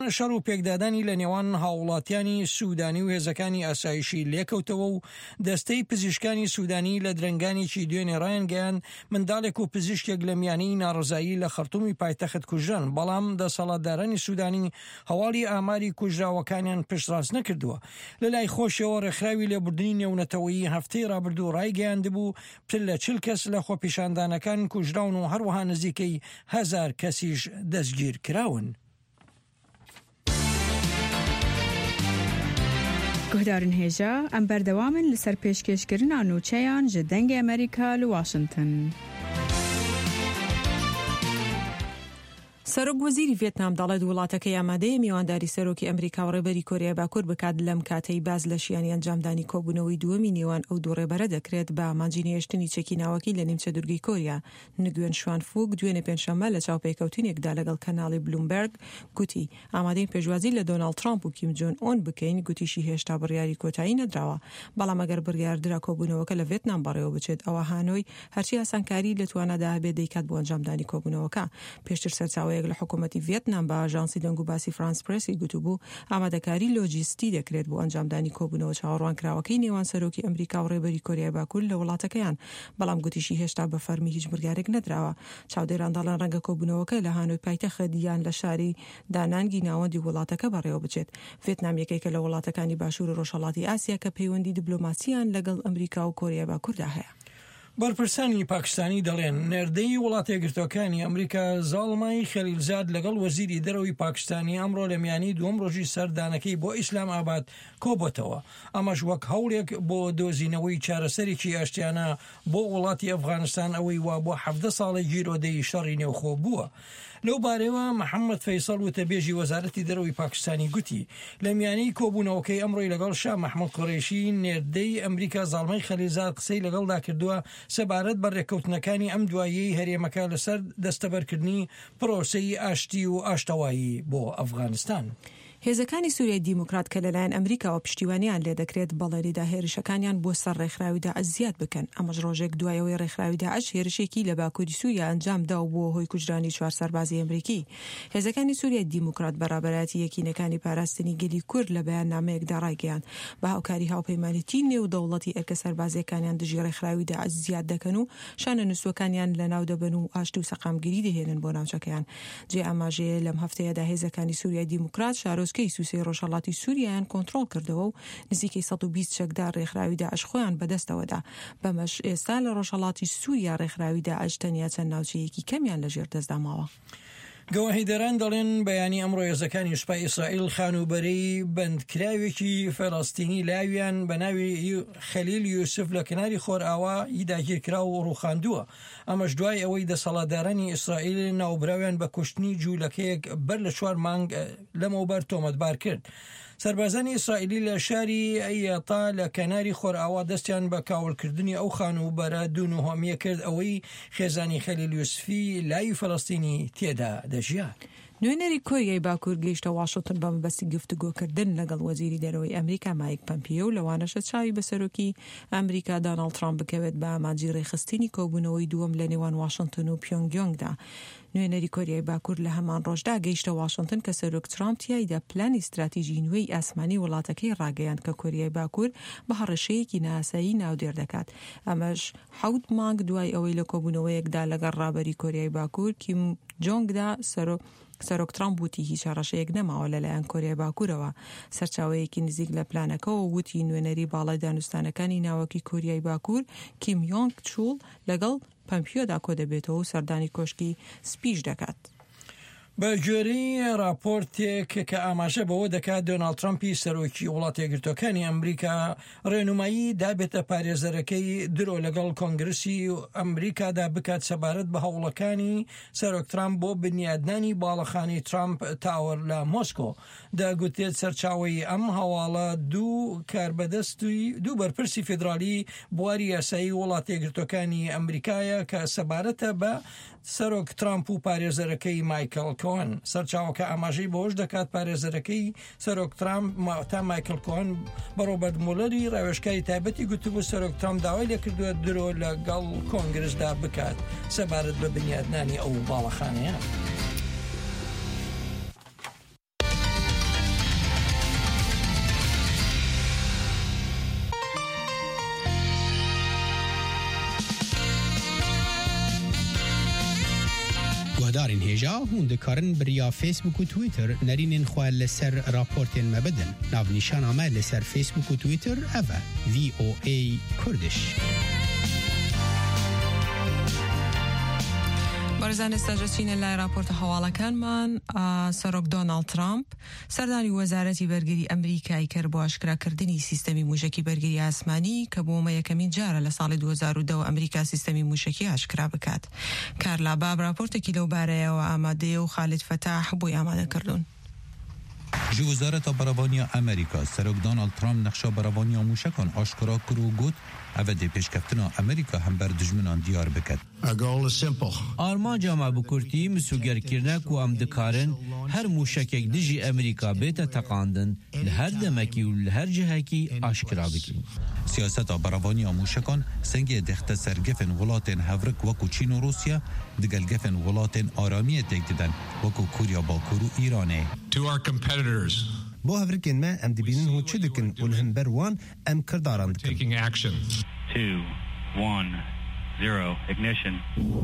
شەڕ و پێکدادانی لە نێوان هاوڵاتیانی سوودانی و هێزەکانی ئاسایشی لێکەوتەوە و دەستەی پزیشکانی سوودانی لە درنگانێکی دوێنێ ڕایانگەیان منداڵێک و پزیشکێک لە میانەی ناڕزایی لە خەرتومی پایتەخت کوژران، بەڵام دەسەڵاتدارانی سوودانی هەواڵی ئاماری کوژراوەکانیان پشتڕاست نەکردووە. لە لای خۆشیەوە ڕێکخراوی لێبوردنی نێونەتەوەیی هەفتەی ڕابردوو ڕایگەیاندبوو پل لە 40 کەس لە خۆپیشاندانەکان کوژراون و هەروەها نزیکەی 1000 کەسیش دەستگیر کراون. گهدارن هێژە ئەم بەردەوامن لەسەر پێشکەشکردنا نوچەیان ji dengê Amerîka li Washington. سەرۆک وەزیری ڤێتنام دەڵێت وڵاتەکەی ئامادەیە میوانداری سەرۆکی ئەمریکا و ڕێبەری کۆریای باکوور بکات لەم کاتەی باز لە شیانی ئەنجامدانی کۆبوونەوەی دووەمی نێوان ئەو دوو ڕێبەرە دەکرێت بە ئامانجی نێشتنی چەکی ناوەکی لە نیمچە دوورگەی کۆریا. نگوێن شوانفوک دوێنێ پێنجشەممە لە چاوپێکەوتنێکدا لەگەڵ کەناڵی بلومبەرگ گوتی ئامادەین پێشوازی لە دۆناڵد ترامپ و کیم جۆن ئۆن بکەین. گوتیشی هێشتا بڕیاری کۆتایی نەدراوە، بەڵام ئەگەر بڕیاردرا کۆبوونەوەکە لە ڤێتنام بەڕێوە بچێت ئەوە هانۆی هەرچی ئاسانکاری لە توانادا هەبێت دەیکات بۆ ئەنجامدانی کۆبوونەوەکە. پێشتر سەرچاوەیەک لە حکوومەتی ڤێتنام بە ئاژانسی دەنگ و باسی فرانس پرسی گوتوبوو ئامادەکاری لۆجیستی دەکرێت بۆ ئەنجامدانی کۆبوونەوە چاوەڕوانکراوەکەی نێوان سەرۆکی ئەمریکا و ڕێبەری کۆریای باکوور لە وڵاتەکەیان، بەڵام گوتیشی هێشتا بە فەرمی هیچ بڕیارێک نەدراوە. چاودێران دەڵێن ڕەنگە کۆبوونەوەکە لە هانۆی پایتەخت یان لە شاری دانانگی ناوەندی وڵاتەکە بەڕێوە بچێت. ڤێتنام یەکێکە لە وڵاتەکانی باشوور و ڕۆژهەڵاتی ئاسیا کە پەیوەندی دیپلۆماسییان لەگەڵ ئەمریکا و کۆریای باکووردا هەیە. بەرپرسانی پاکستانی دەڵێن نێردەی وڵاتە یەکگرتووەکانی ئەمریکا زاڵمای خەلیلزاد لەگەڵ وەزیری دەرەوەی پاکستانی ئەمڕۆ لە میانی دووەم ڕۆژی سەردانەکەی بۆ ئیسلام ئاباد کۆبەتەوە. ئەمەش وەک هەوڵێک بۆ دۆزینەوەی چارەسەرێکی ئاشتیانە بۆ وڵاتی ئەفغانستان ئەوەی وا بۆ 17 ساڵی گیرۆدەی شەڕی نێوخۆ بووە. لەو بارەوە محەممەد فەیسەڵ وتەبێژی وەزارەتی دەرەوەی پاکستانی گوتی لە میانەی کۆبوونەوەکەی ئەمڕۆی لەگەڵ شاه محمود قوڕیشی نێردەی ئەمریکا زاڵمای خەلیلزاد قسەی لەگەڵدا کردووە سەبارەت بە ڕێککەوتنەکانی ئەم دواییەی هەرێمەکە لەسەر دەستەبەرکردنی پرۆسەی ئاشتی و ئاشتەوایی بۆ ئەفغانستان. هێزەکانی سووریای دیموکرات کە لەلایەن ئەمریکاوە پشتیوانیان لێ دەکرێت بەڵێری داهێرشەکانیان بۆ سەر ڕێکخراوی داعش زیاد بکەن. ئەمەش ڕۆژێک دوایەوەی ڕێکخراوی داعش هێرشێکی لە باکووری سووریا ئەنجامدا و بۆ هۆی کوژرانی 4 سەربازی ئەمریکی. هێزەکانی سووریای دیموکرات بەڕابەتی یەکینەکانی پاراستنی گەلی کورد لە بەیاننامەیەکدا ڕایگەیاند بە هاوکاری هاوپەیمانیتی نێو دەوڵەتی ئەرکە سەربازیەکانیان دژی ڕێکخراوی داعش زیاد دەکەن و شانە نووسەکانیان لەناو دەبن و ئاشتی و سەقامگیری دەهێنن بۆ ناوچەکەیان. جێ ئاماژەیە لەم هەفتەیەدا هێزەکانی سووریای دیموکرات شارۆچکەی سووسەی ڕۆژهەڵاتی سووریایان کۆنتڕۆڵ کردەوە و نزیکەی 120 شەکدار ڕێکخراوی داعش خۆیان بەدەستەوەدا. بەمەش ئێستا لە ڕۆژهەڵاتی سووریا ڕێکخراوی داعش تەنیا چەند ناوچەیەکی کەمیان لەژێر دەستداماوە. گەواهیدەران دەڵێن بەیانی ئەمڕۆ هێزەکانی سوپای ئیسرائیل خانوبەرەی بەندکراوێکی فەڵەستینی لاویان بە ناوی خەلیل یوسف لە کناری خۆرئاوا داگیرکرا و ڕوخاندووە. ئەمەش دوای ئەوەی دەسەڵاتدارانی ئیسرائیل ناوبراویان بە کوشتنی جوولەکەیەک بەر لە 4 مانگ لەمەوبەر تۆمەتبار کرد. سەربازانی ئیسرائیلی لە شاری ئەیەتا لە کەناری خۆرئاوا دەستیان بە کاولکردنی ئەو خانوبەرە دوونوهۆمیە کرد ئەوەی خێزانی خەلیل یوسفی لای فەڵەستینی تێدا دەژیان. نوێنەری کۆریای باکوور گەیشتە واشنگتن بە مەبەستی گفتوگۆکردن لەگەڵ وەزیری دەرەوەی ئەمریکا مایک پەمپیۆ و لەوانەشە چاوی بە سەرۆکی ئەمریکا دۆناڵد ترامپ بکەوێت بە ئامانجی ڕێخستنی کۆبوونەوەی دووەم لە نێوان واشنگتن و پیۆنگیۆنگدا. نوێنەری کۆریای باکوور لە هەمان ڕۆژدا گەیشتە واشنگتن کە سەرۆک ترامپ تیایدا پلانی استراتیژی نوێی ئاسمانی وڵاتەکەی ڕاگەیاند کە کۆریای باکوور بە هەڕەشەیەکی ناسایی ناودێر دەکات. ئەمەش 7 مانگ دوای ئەوەی لە کۆبوونەوەیەکدا لەگەڵ ڕابەری کۆریای باکوور کیم جۆنگدا سەرۆک ترامپ وتی هیچ هەڕەشەیەک نەماوە لەلایەن کۆریای باکوورەوە. سەرچاوەیەکی نزیک لە پلانەکەەوە وتی نوێنەری باڵای دانوستانەکانی ناوەکی کۆریای باکوور کیم یۆنگ چوڵ لەگەڵ پەمپیۆدا کۆ دەبێتەوە و سەردانی کۆشکی سپیش دەکات. بە گوێرەی راپۆرتێک کە ئاماژە بەوە دەکات دۆناڵد ترامپی سەرۆکی وڵاتە یەکگرتووەکانی ئەمریکا ڕێنمایی دابێتە پارێزەرەکەی درۆ لەگەڵ کۆنگرسی ئەمریکادا بکات سەبارەت بە هەوڵەکانی سەرۆک ترامپ بۆ بنیادنانی باڵەخانی ترامپ تاوەر لە مۆسکۆ. دەگوتێت سەرچاوی ئەم هەواڵە دوو بەرپرسی فیدرالی بواری یاسایی وڵاتە یەکگرتووەکانی ئەمریکایە کە سەبارەتە بە سەرۆک ترامپ و پارێزەرەکەی مایکل کۆن. سەرچاوەکە ئاماژەی بەوەش دەکات پارێزەرەکەی سەرۆک ترامپ تا مایکل کۆن بە ڕۆبەرت مولەری ڕاوێژکاری تایبەتی گوتبوو سەرۆک ترامپ داوای لێکردووە درۆ لەگەڵ کۆنگرسدا بکات سەبارەت بە بنیادنانی ئەو باڵەخانەیە. دارین هجا هون دکارن بریا فیسبوک و تویتر نرینن خواه لسر راپورتین مبدن ناو نیشان آمه لسر فیسبوک و تویتر اوه VOA کردش بارزان استاجچین لای راپورت حواڵەکانمان سەرۆک دۆناڵد ترامپ سەردانی وەزارەتی بەرگری ئەمریکای کرد بۆ ئاشکراکردنی سیستەمی موشکی بەرگری ئاسمانی کە بۆمە یەکەمین جارە لە ساڵی 2010 ئەمریکا سیستەمی موشکی ئاشکرا بکات. کارلا باب راپۆرتێکی لەو بارەیەوە ئامادەیە و خالد فتاح بۆی ئامادەکردوون. جی وزارت بروانی امریکا سرک دونالد ترامپ نقشه بروانی موشکان آشکارا کرد و گفت اوه پیشکفتنا امریکا هم بر دشمنان دیار بکد. آرمان جامعه بکرتی مسوگر کرنک و ام دکارن هر موشکک دجی امریکا بیت تقاندن لهر دمکی و لهر جهکی آشکرا بکن. سیاست بروانی موشکان سنگ دخت سرگفن ولاتن هفرک وکو چین و روسیا دگل گفن ولاتن آرامی تک دیدن وکو کوریا باکور و ایرانه. بو هفرکن ما ام دبینن هو چه دکن ولهم بروان ام کرداران دکن. 2, 1, 0, ignition.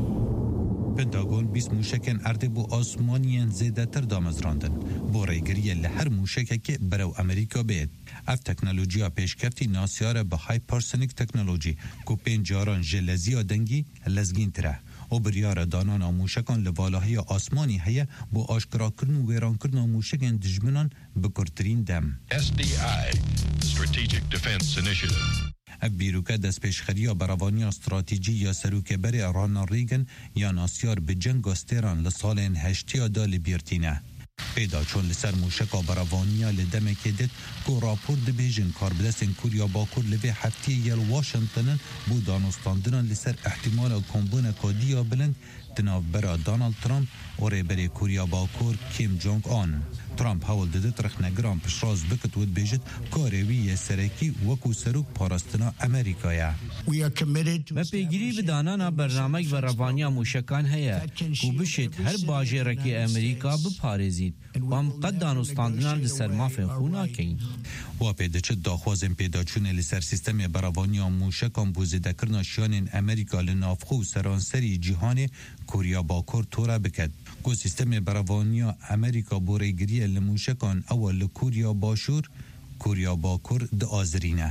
پنتاگون 20 موشکن ارده بو آسمانیان زیده تر دامزراندن بو ریگریه لهر موشکه که برو امریکا بید. اف تکنولوژیا پیشکفتی ناسیاره به هایپرسونیک تکنولوژی که 5 جاران جلزی دنگی لزگین تره و بریار دانان موشکان لوالهی آسمانی هیه با آشکرا کردن و ویران کردن موشکان دجمنان بکرترین دم. SDI, Strategic Defense Initiative. بیروکه دست پیشخریا بروانی استراتیجی یا سروک بری رانالد ریگن یا ناسیار به جنگ استیران لسالین 80 دال بیرتینه. پیدا چون لسر موشکا بروانیا لدمه که دید که راپور دبیجن کاربدستن کوریا باکور لوی هفتی یل واشنطنن بو دانستاندنان لسر احتمال کمبون کادیا بلند تناف برا دونالد ترامپ و ریبری کوریا باکور کیم جونگ آن. ترامپ هول دید رخنگران پشراز بکت ود بیجد کاروی سرکی وکو سروک پارستنا امریکایه. ما پیگیری بدانانا برنامج و روانیا موشکان هیا و بشید هر باجرکی امریکا بپارزید و هم قد دانستاندنان لسر مافن خونا کین. و پیدا چه داخوازن پیدا چونه لسر سیستم بروانیا موشکان بوزیده کرنا شیانین امریکا لنافخو سرانسری جهان کوریا باکور تورا بکد. کو سیستم بروانیا امریکا بوریگری لموشکان اول کوریا باشور کوریا باکور د آذرینه.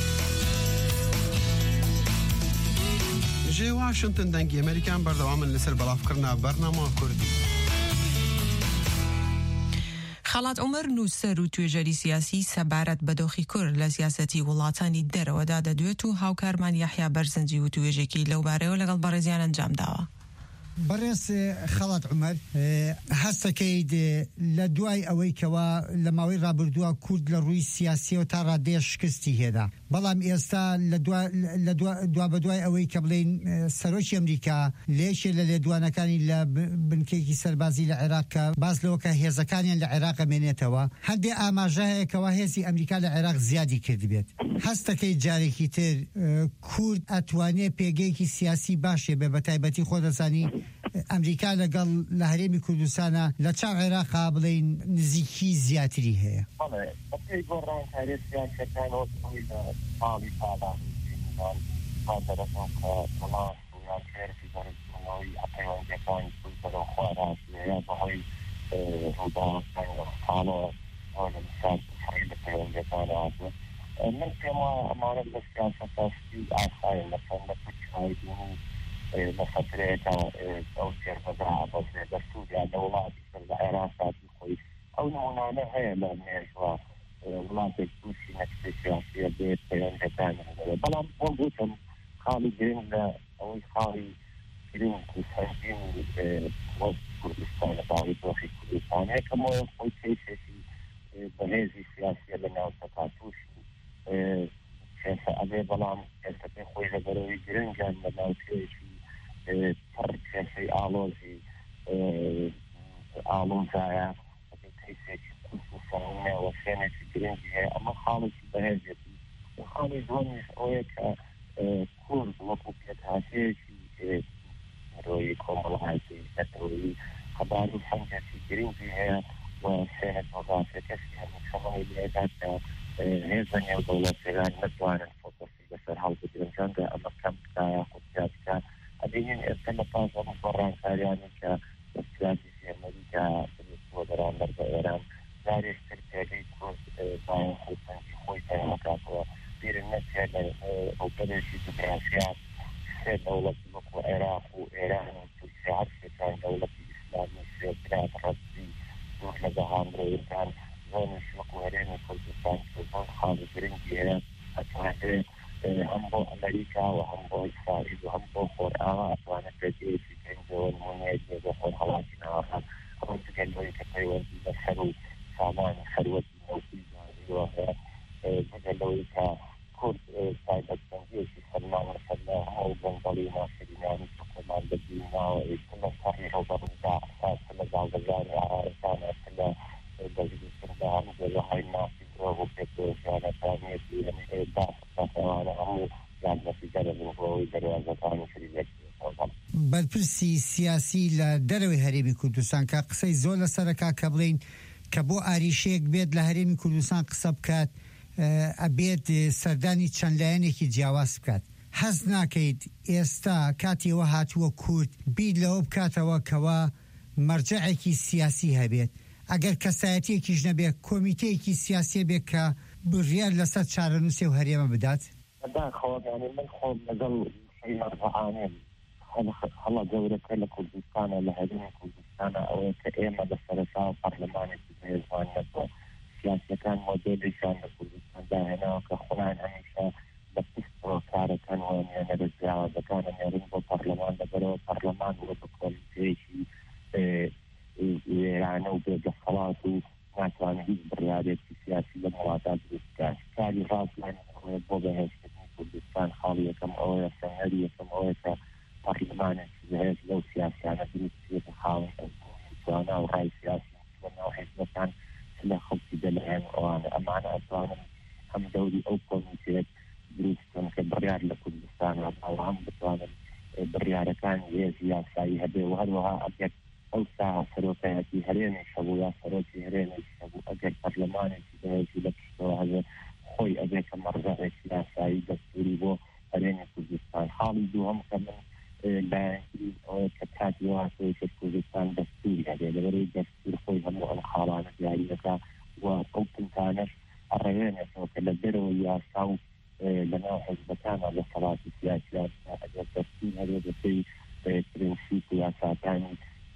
جی واشنطن دنگی امریکان بردوام لسر بلاف کرنا برنامه کردی. خەڵات عومەر نووسەر و توێژەری سیاسی سەبارەت بەدۆخی کورد لە سیاسەتی وڵاتانی دەرەوەدا دەدوێت و هاوکارمان یەحیا بەرزەنجی و توێژێکی لەو بارەیەوە لەگەڵ بەڕێزیان ئەنجام داوە. بەڕێز خەڵات عومەر هەستەکەیت لە دوای ئەوەی کەوا لە ماوەی ڕابردووە کورد لە ڕووی سیاسیەوە تا ڕادێ شکستی هێدا بەڵام ئێستا لە دوا بەدوای ئەوەی کە بڵێن سەرۆکی ئەمریکا لێشێ لە لێدوانەکانی لە بنکێکی سەربازی لە عێراق باز لەوە کە هێزەکانیان لە عێراق مێنێتەوە هەندێک ئاماژە هەیە کەوا هێزی ئەمریکا لە عێراق زیادی کردبێت هەستەکەی جارێکی تر کورد ئەتوانێت پێگەیەکی سیاسی باشێ بێ بە تایبەتی خۆ دەزانی ئەمریکا لەگەڵ لە هەرێمی کوردستانە لە چاو عێراقا بڵێن نزیکی زیاتری هەیە. من كما أمانة بالسياسة في عصاية مثلا لفترة أو شرفة بس دستور يعني دولات في العراق كويس أو نمونا هي لا نجوا ولا تكوشي نفس السياسية بيت بين جتان بلام وجودهم خالي جرين أو خالي جرين كوسانين وسط كردستان بعيد وفي كردستان هيك ما يقول شيء بهذه السياسية لنا وتقاتوش شايف أبي بلام يستطيع خوي جبروي جرين جان لنا وشيء ترك شيء آلوزي آلوزايا بتحسي كوسانين وشيء جرين جه أما خالص بهذه وخالص دوني أويك كل وقت هذه روي كومبلهايتي تروي خبر الحاجة جرين جه وشيء وظائف كثيرة من شغل العادات هذا الدولة فعلا نتوان الفوكس بس هل بدون جنگا أما كم كا خدجات كا أدين التنفاذ مفران كارياني كا جارێکتر پێگەی کورد باید خۆسەنگی خۆی پێمەکاتەوە بیرن نەچێت ئەو بەرێکی دموکراسیات سێ دەوڵەت وەکو عێراق و ئێران و تورکیا هەر سێتان دەوڵەتی ئیسلامی سێکرات ڕەتزی دوور لە دەهامرۆیەکان زۆنش وەکو هەرێمی کوردستان زۆن خاڵ گرنگی هەیە ئەتوانێت هەم بۆ ئەمریکا و هەم بۆ ئیسرائیل و هەم بۆ خۆرئاوا ئەتوانێت پێگەیەکی پێنجەوە نمونەیەکی بۆ خۆرهەڵاتی ناوەکان ئەوەن دەگەلەوەی کە پەیوەندی بە سەر و سامانی خەروەتی نەوتی زانیوە هەیە دەگەلەوەی کە کورد تایبەتمەندیەکی سەلمانە سەرلا هەموو گەنجەڵی ناسرینانی کۆمان بەدیناوە ئێستمە سەڕی ڕۆبەڕوودا ئەساسە لە داڵگەزانی ئارایەکان ئەسەلا دەزیستندا هەموو جێگەهای ناسی درۆ و پێکۆژیانەکانیەتی داسەوانە هەموو یانمەتیگە لە بنەوەی دەروازەکانی شریعەتی بەرپرسی سیاسی لە دەرەوەی هەرێمی کوردستان کە قسەی زۆر لەسەرەکە کە بڵین کە بۆ ئاریشەیەک بێت لە هەرێمی کوردستان قسە بکات ئەبێت سەردانی چەند لایەنێکی جیاواز بکات حەز ناکەیت ئێستا کاتیەوە هاتووە کورد بیر لەوە بکاتەوە کەوا مەرجەعێکی سیاسی هەبێت ئەگەر کەسایەتیەکیش نەبێت کۆمیتەیەکی سیاسی بێت کە بڕیار لەسەر چارەنووسێ و هەرێمە بدات خۆگانی من خۆم لەگەڵ مەرجەعانێ هەڵە گەورەکە لە کوردستانە لە هەرێمی کوردستانە ئەوەیە کە ئێمە لە سەرەتا پەرلەمانێکی هێزوان نەبووە سیاسەکان مۆدێلیشان لە کوردستان داهێناوە کە خۆیان هەمیشە بە پستەوە کارەکان وانیانە لە جیاوازەکانە نێرن بۆ پەرلەمان لەبەرەوە پەرلەمان وە بە کۆمیتەیەکی وێرانە و بێدەسەڵات و ناتوانێت هیچ بڕیارێکی سیاسی لە وڵاتان دروست بکات کاری ڕاستیان بۆ بەهێزکردنی کوردستان خاڵی یەکەم ئەوەیە سەنەری یەکەم ئەوەیە کە پەرلەمانێکی بەهێز لەو سیاسیانە دروست بێتە خاوەن توانە و ڕای سیاسی لەناو حیزبەکان لە خەڵکی دەلایەن ئەوانە ئەمانە ئەتوانن هەم دەوری ئەو کۆمیتێت دروستن کە بڕیار لە کوردستانە ئەو هەم بتوانن بڕیارەکان هێزی یاسایی هەبێ و هەروەها ئەگەر ئەو ساحە سەرۆکایەتی هەرێمیش هەبوو یا سەرۆکی هەرێمیش هەبوو ئەگەر پەرلەمانێکی بەهێزی لە پشتەوە هەبێ خۆی ئەبێ کە مەرجەعێکی یاسایی دەستوری بۆ هەرێمی کوردستان حاڵی دووەم کە من لایەنگری ئەوەیە کە کاتی واسەیە کە کوردستان دەستوری هەبێ لەبەرەوەی دەستور خۆی هەموو ئەم خاڵانە دیاری دەکا و ئەو پنتانەش ئەڕێوێنێتەوە کە لە دەرەوە یاسا و لەناو حیزبەکانە لە سەڵاتی سیاسیات ئەگەر دەستور هەبێ بەپێی پرینسیپ و یاساکانی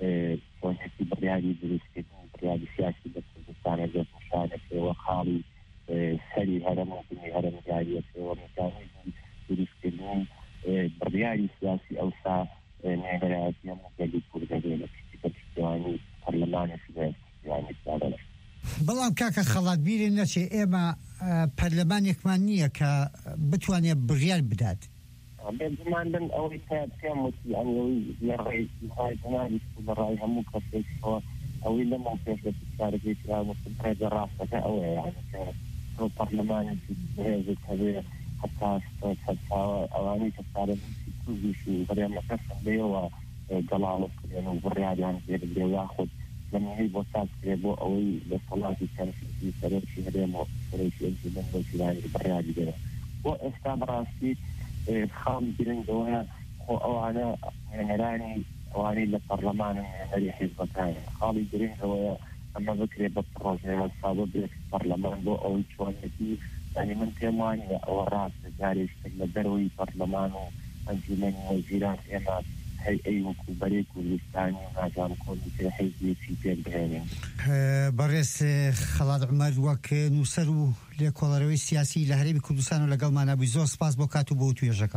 کۆنێکی بڕیاری دروستکردنی بڕیاری سیاسی لە کوردستانە دێت نیشانەکەوە خاڵی سەری هەرەم و بنی هەرەم دیاریەکەوە میکانیزمی دروستکردنی بڕیاری سیاسی ئەوسا نێگەرایەتی هەموو گەلی کوردەبێ لە پشتیوانی پەرلەمانێکی بەیانی دادەنێ بەڵام کاکە خەڵات بیرێن نەچێ ئێمە پەرلەمانێکمان نییە کە بتوانێت بڕیار بدات بێگوماندن ئەوەی پێم وتی ئەنەوەی لەڕێی بناوی بەڕای هەموو کەسێکەوە ئەوەی لەمە پێش لە پرسیارەکەی کراوەکن ڕێگە ڕاستەکە ئەوەیە یانە کە ئەو پەرلەمانێکی بەهێزت هەبێ حتا سەرچاوە ئەوانەی کە سارەنووسی کوردیش و بەرێمەکە سەندەیەوە گەڵاڵت کرێن و بڕیاریان پێدەبێ یاخود لەمەهەی بۆ ساز کرێ بۆ ئەوەی لە سەڵاتی کەنسیسی سەرۆکی هەرێم و سەرۆکی ئەنجومەن وەزیرانی بڕیاری بێنە بۆ ئێستا بەڕاستی خام گرنگەوە خۆ ئەوانە هێنەرانی ئەوانەی لە پەرلەمانن هێنەری حیزبەکان خاڵی گرنگەوەیە ئەمە بکرێ بە پڕۆژێوە سابە بێت پەرلەمان بۆ ئەوەی چۆنێتی یعنی من پێم وانیە ئەوە ڕاستە جارێشتێک لە دەرەوەی پەرلەمان و ئەنجومەنی وەزیران ئێمە هەیئەی وەکوبەرەی کوردستانی و ناجام کۆمیتێ حیزبێکی پێک بهێنین بەڕێز خەڵات عومەر وەک نووسەر و لێکۆڵەرەوەی سیاسی لە هەرێمی کوردستان و لەگەڵمان نبووی زۆر سپاس بۆ کات و بۆ توێژەکە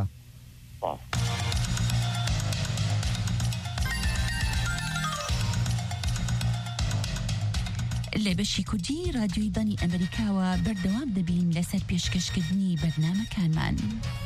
لە بەشی کوردی رادیۆی بانی ئەمریکاوە بەردەوام دەبین لەسەر پێشکەشکردنی بەرنامەکانمان.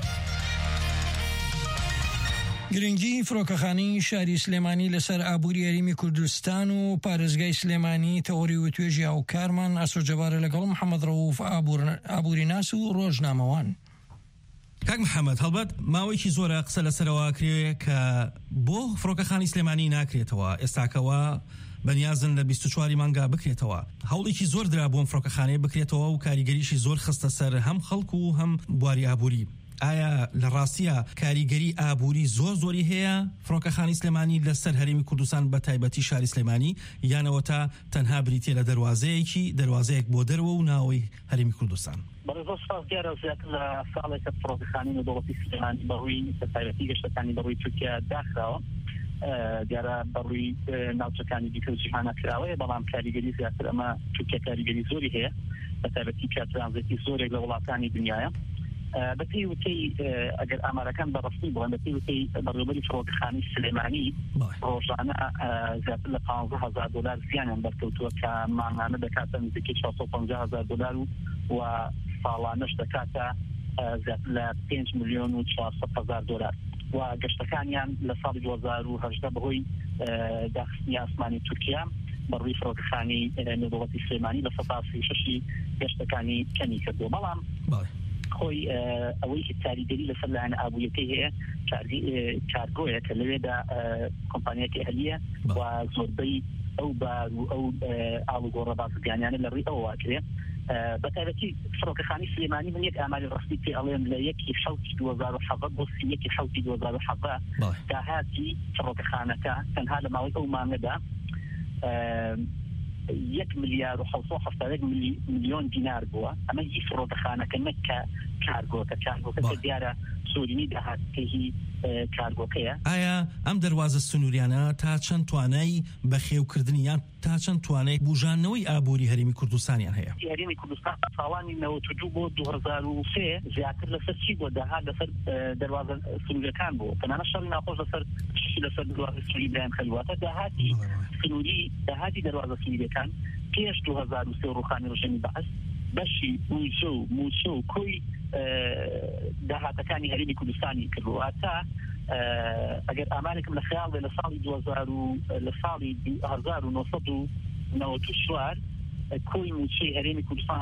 گرنگی فڕۆکەخانەی شاری سلێمانی لەسەر ئابووری هەرێمی کوردستان و پارێزگای سلێمانی تەوەری و توێژی هاوکارمان ئاسۆجەبارە لەگەڵ محەممەد ڕەوف ئابووری ناس و ڕۆژنامەوان. کاک محەممەد هەڵبەت ماوەیەکی زۆرە قسە لەسەرەوە کرێ کە بۆ فڕۆکەخانی سلێمانی ناکرێتەوە ئێستاکەوە بەنیازن لە 24 مانگا بکرێتەوە هەوڵێکی زۆر درا بۆم فڕۆکەخانەیە بکرێتەوە و کاریگەریشی زۆر خستە سەر هەم خەڵک و هەم بواری ئابووری ئایا لە ڕاستیە کاریگەری ئابووری زۆری هەیە فڕۆکەخانی سلێمانی لەسەر هەرێمی کوردستان بە تایبەتی شاری سلێمانی یانەوە تا تەنها بریتێ لە دەواازەیەک بۆ دەرەوە و ناوەی هەرێمی کوردستان؟ بەڕێزۆ سپاس دیارە زیاتر لە ساڵێکە فڕۆکەخانی نێودەوڵەتی سلێمانی بەڕووی بە تایبەتی گەشتەکانی بەڕووی تورکیا داخراوە دیارە بەڕووی ناوچەکانی دیکە و جیهانە کراوەیە بەڵام کاریگەری زیاتر ئەمە تورکیا کاریگەری زۆری هەیە بە تایبەتی کاترانزێتی زۆرێک لە وڵاتانی دنیاە بە پێی وتەی ئەگەر ئامارەکان بەڕستی بڵێن بە پێی وتەی بەڕێوەبەری فڕۆکەخانی سلێمانی ڕۆژانە زیاتر لە $15,000 زیانیان دەرکەوتووە کە ماهانە دەکاتە نزیکەی $450,000 و ساڵانەش دەکاتە زیاتر لە $5,400,000 و گەشتەکانیان لە ساڵی 2018 بەهۆی داخستنی ئاسمانی تورکیا بەڕووی فڕۆکەخانی نێودەوڵەتی سلێمانی لە 6% گەشتەکانی کەمی کردووە بەڵام خۆی ئەوەی کاریگەری لەسەر لایەن ئابووریەکەی هەیە کارگۆیە کە لەوێدا کۆمپانیەکی ئەهلیە و زۆربەی ئەو بار و ئەو ئاڵوگۆڕە بازرگانیانە لە ڕێی ئەوە واکرێ بە تایبەتی فڕۆکەخانی سلێمانی من یەک ئاماری ڕاستی پێ ئەڵێم لە 1/7/2017 بۆ 1/7/2017 داهاتی فڕۆکەخانەکە تەنها لە ماوەی ئەو مانگەدا 1,770 دینار بووە ئەمە هی فڕۆکەخانەکە نەک کارگۆکە دیارە سۆرینی داهاتکەی کارگۆکەیە. ئایا ئەم دەواازە سنووریانە تا چەند توانای بەخێوکردنی یان تا چەند توانای بژانەوەی ئابووری هەرێمی کوردستانیان هەیە؟ هەرێمی کوردستان ساڵانی 92 بۆ 2003 زیاتر لەسەر چی بۆ داهات لەسەر دەواازە سنووریەکان بوو تەنانە شەڕی ناخۆش لەسەر دەواازە سنووری برایم خەلیواتە داهاتی سنووری داهاتی دەواازە سنووریەکان پێش 2003 ڕوخانی ڕۆژێنی بەعس بەشی موچە و کۆی داهاتەکانی هەرێمی کوردستانی کردووە تا ئەگەر ئامارێکم لە خەیاڵ لە ساڵی 1994 کۆی موچەی هەرێمی کوردستان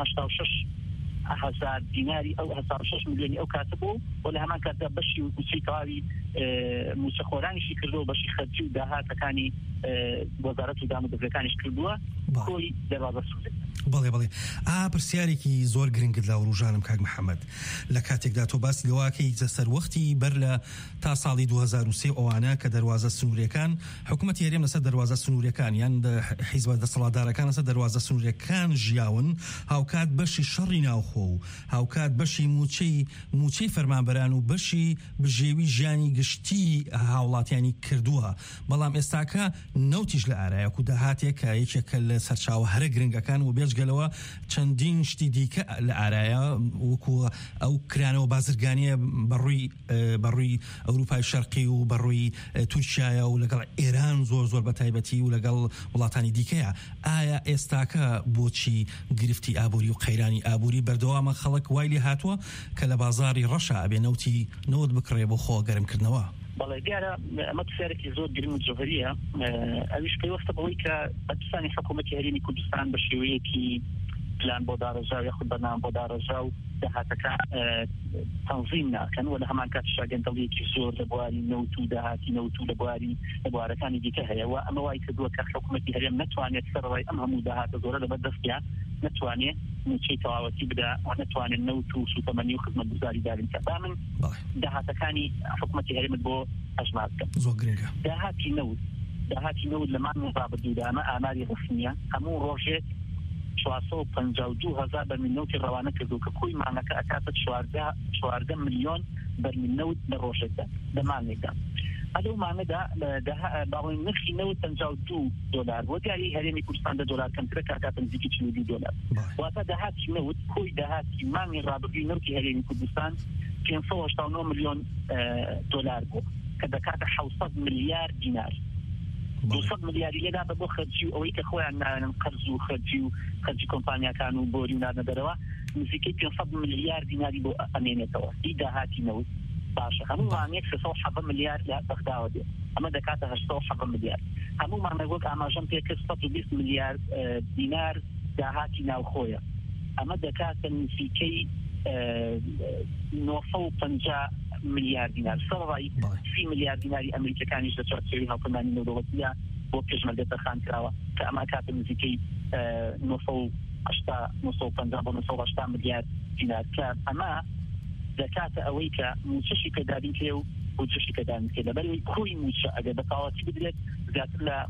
86,000 دیناری ئەو 6 ملیۆنی ئەو کاتە بوو و لە هەمان کاتدا بەشی موچەی تەواوی موچە خۆرانیشی کردووە بەشی خەرجی و داهاتەکانی وەزارەت و دامەدەبرەکانیش کردووە کۆی دەواازە سنووری. بەڵێ پرسیارێکی زۆر گرنگت لە ڕوژانم کاک محەممەد لە کاتێکدا تۆ باسی لەواکەی سەر وەختی بەر لە تا ساڵی 2023 ئەوانە کە دەواازە سنووریەکان حکوومەتی هەرێم لەسەر دەواازە سنووریەکان یان حیزب دەسەڵاتدارەکان لەسەر دەواازە سنووریەکان ژیاون هاوکات بەشی شەڕی ناوخۆ و هاوکات بەشی موچەی فەرمانبەران و بەشی بژێوی ژیانی گشتی هاوڵاتیانی کردووە بەڵام ئێستاکە نەوتیش لە ئارایەک و داهاتێک کە یەکێکە لە سەرچاوە هەرە گرنگەکان و بێژگەلەوە چەندین شتی دیکە لە ئارایە وەکو ئەو کرانەوە بازرگانیە بەڕووی ئەوروپای شەرقی و بەڕووی تورکیایە و لەگەڵ ئێران زۆر بە تایبەتی و لەگەڵ وڵاتانی دیکەیە ئایا ئێستاکە بۆچی گرفتی ئابووری و قەیرانی ئابووری بەردەوامە خەڵک وای لێ هاتووە کە لە بازاری ڕەشە ئەبێ نەوت بکڕێ بۆ خۆ گەرمکردنەوە؟ بەڵێ دیارە ئەمە پرسیارێکی زۆر گرنگ و جۆهریە ئەویش پێوەستە بەوەی کە بەپرسانی حکوومەتی هەرێمی کوردستان بە شێوەیەکی پلان بۆ داڕێژاو یاخود بەنامە بۆ داڕێژاو داهاتەکان تەنظیم ناکەن و لە هەمان کات شاگەندەڵیەکی زۆر لە بواری نەوت و داهاتی نەوت و لە بوارەکانی دیکە هەیە و ئەمە وای کردووە کە حکوومەتی هەرێم نەتوانێت سەرڕای ئەم هەموو داهاتە زۆرە لەبەر دەستیان نەتوانێت موچەی تەواوەتی بدا و نەتوانێت نەوت و سوپەمەنی و خزمەتگوزاری دارین کە من داهاتەکانی حکوومەتی هەرێمت بۆ هەژمار بکەم. زۆر گرنگە داهاتی نەوت لە مانگی ڕابردوودا ئەمە ئاماری ڕسمیە هەموو ڕۆژێک 452,000 بەرمیل نەوتی ڕەوانە کردو کە کۆی مانگەکە ئەکاتە 14 ملیۆن بەرمیل نەوت لە ڕۆژێکدا لە مانگێکدا. هەلو مانگەدا باڵین نرخی نەوت $52 بۆ دیاری هەرێمی کوردستان $1 کەمترە کاتە نزیکی $42 واتە داهاتی نەوت کۆی داهاتی مانگی ڕابردووی نەوتی هەرێمی کوردستان 589 ملیۆن دلار بوو کە دەکاتە 700 ملیار دینار 200 ملیاری لێدا بە بۆ خەرجی و ئەوەی کە خۆیان ناوێنن قەرز و خەرجی کۆمپانیاکان و بۆری و نادنە دەرەوە نزیکەی 500 ملیار دیناری بۆ ئەمێنێتەوە هی داهاتی نەوت باشە هەموو مانگێک 370 ملیار لە بەغداوە دێت ئەمە دەکاتە 870 ملیار هەموو مانگێک وەک ئاماژەم پێکرد 120 ملیار دینار داهاتی ناوخۆیە ئەمە دەکاتە نزیکەی 950 ملیار دینار سەڕای 30 ملیار دیناری ئەمریکەکانیش لە چارچێوی هاوکردانی نێودەوڵەتیە بۆ پێشمەرگە دەرخان کراوە کە ئەمە کاتە نزیکەی 950 بۆ 980 ملیار دینار کە ئەمە دەکاتە ئەوەی کە موچەشی پێدادین پێ و بودجەشی پێدادین پێ لەبەرەوەی کوڕی موچە ئەگەر بەتاواتی بدرێت زیاتر لە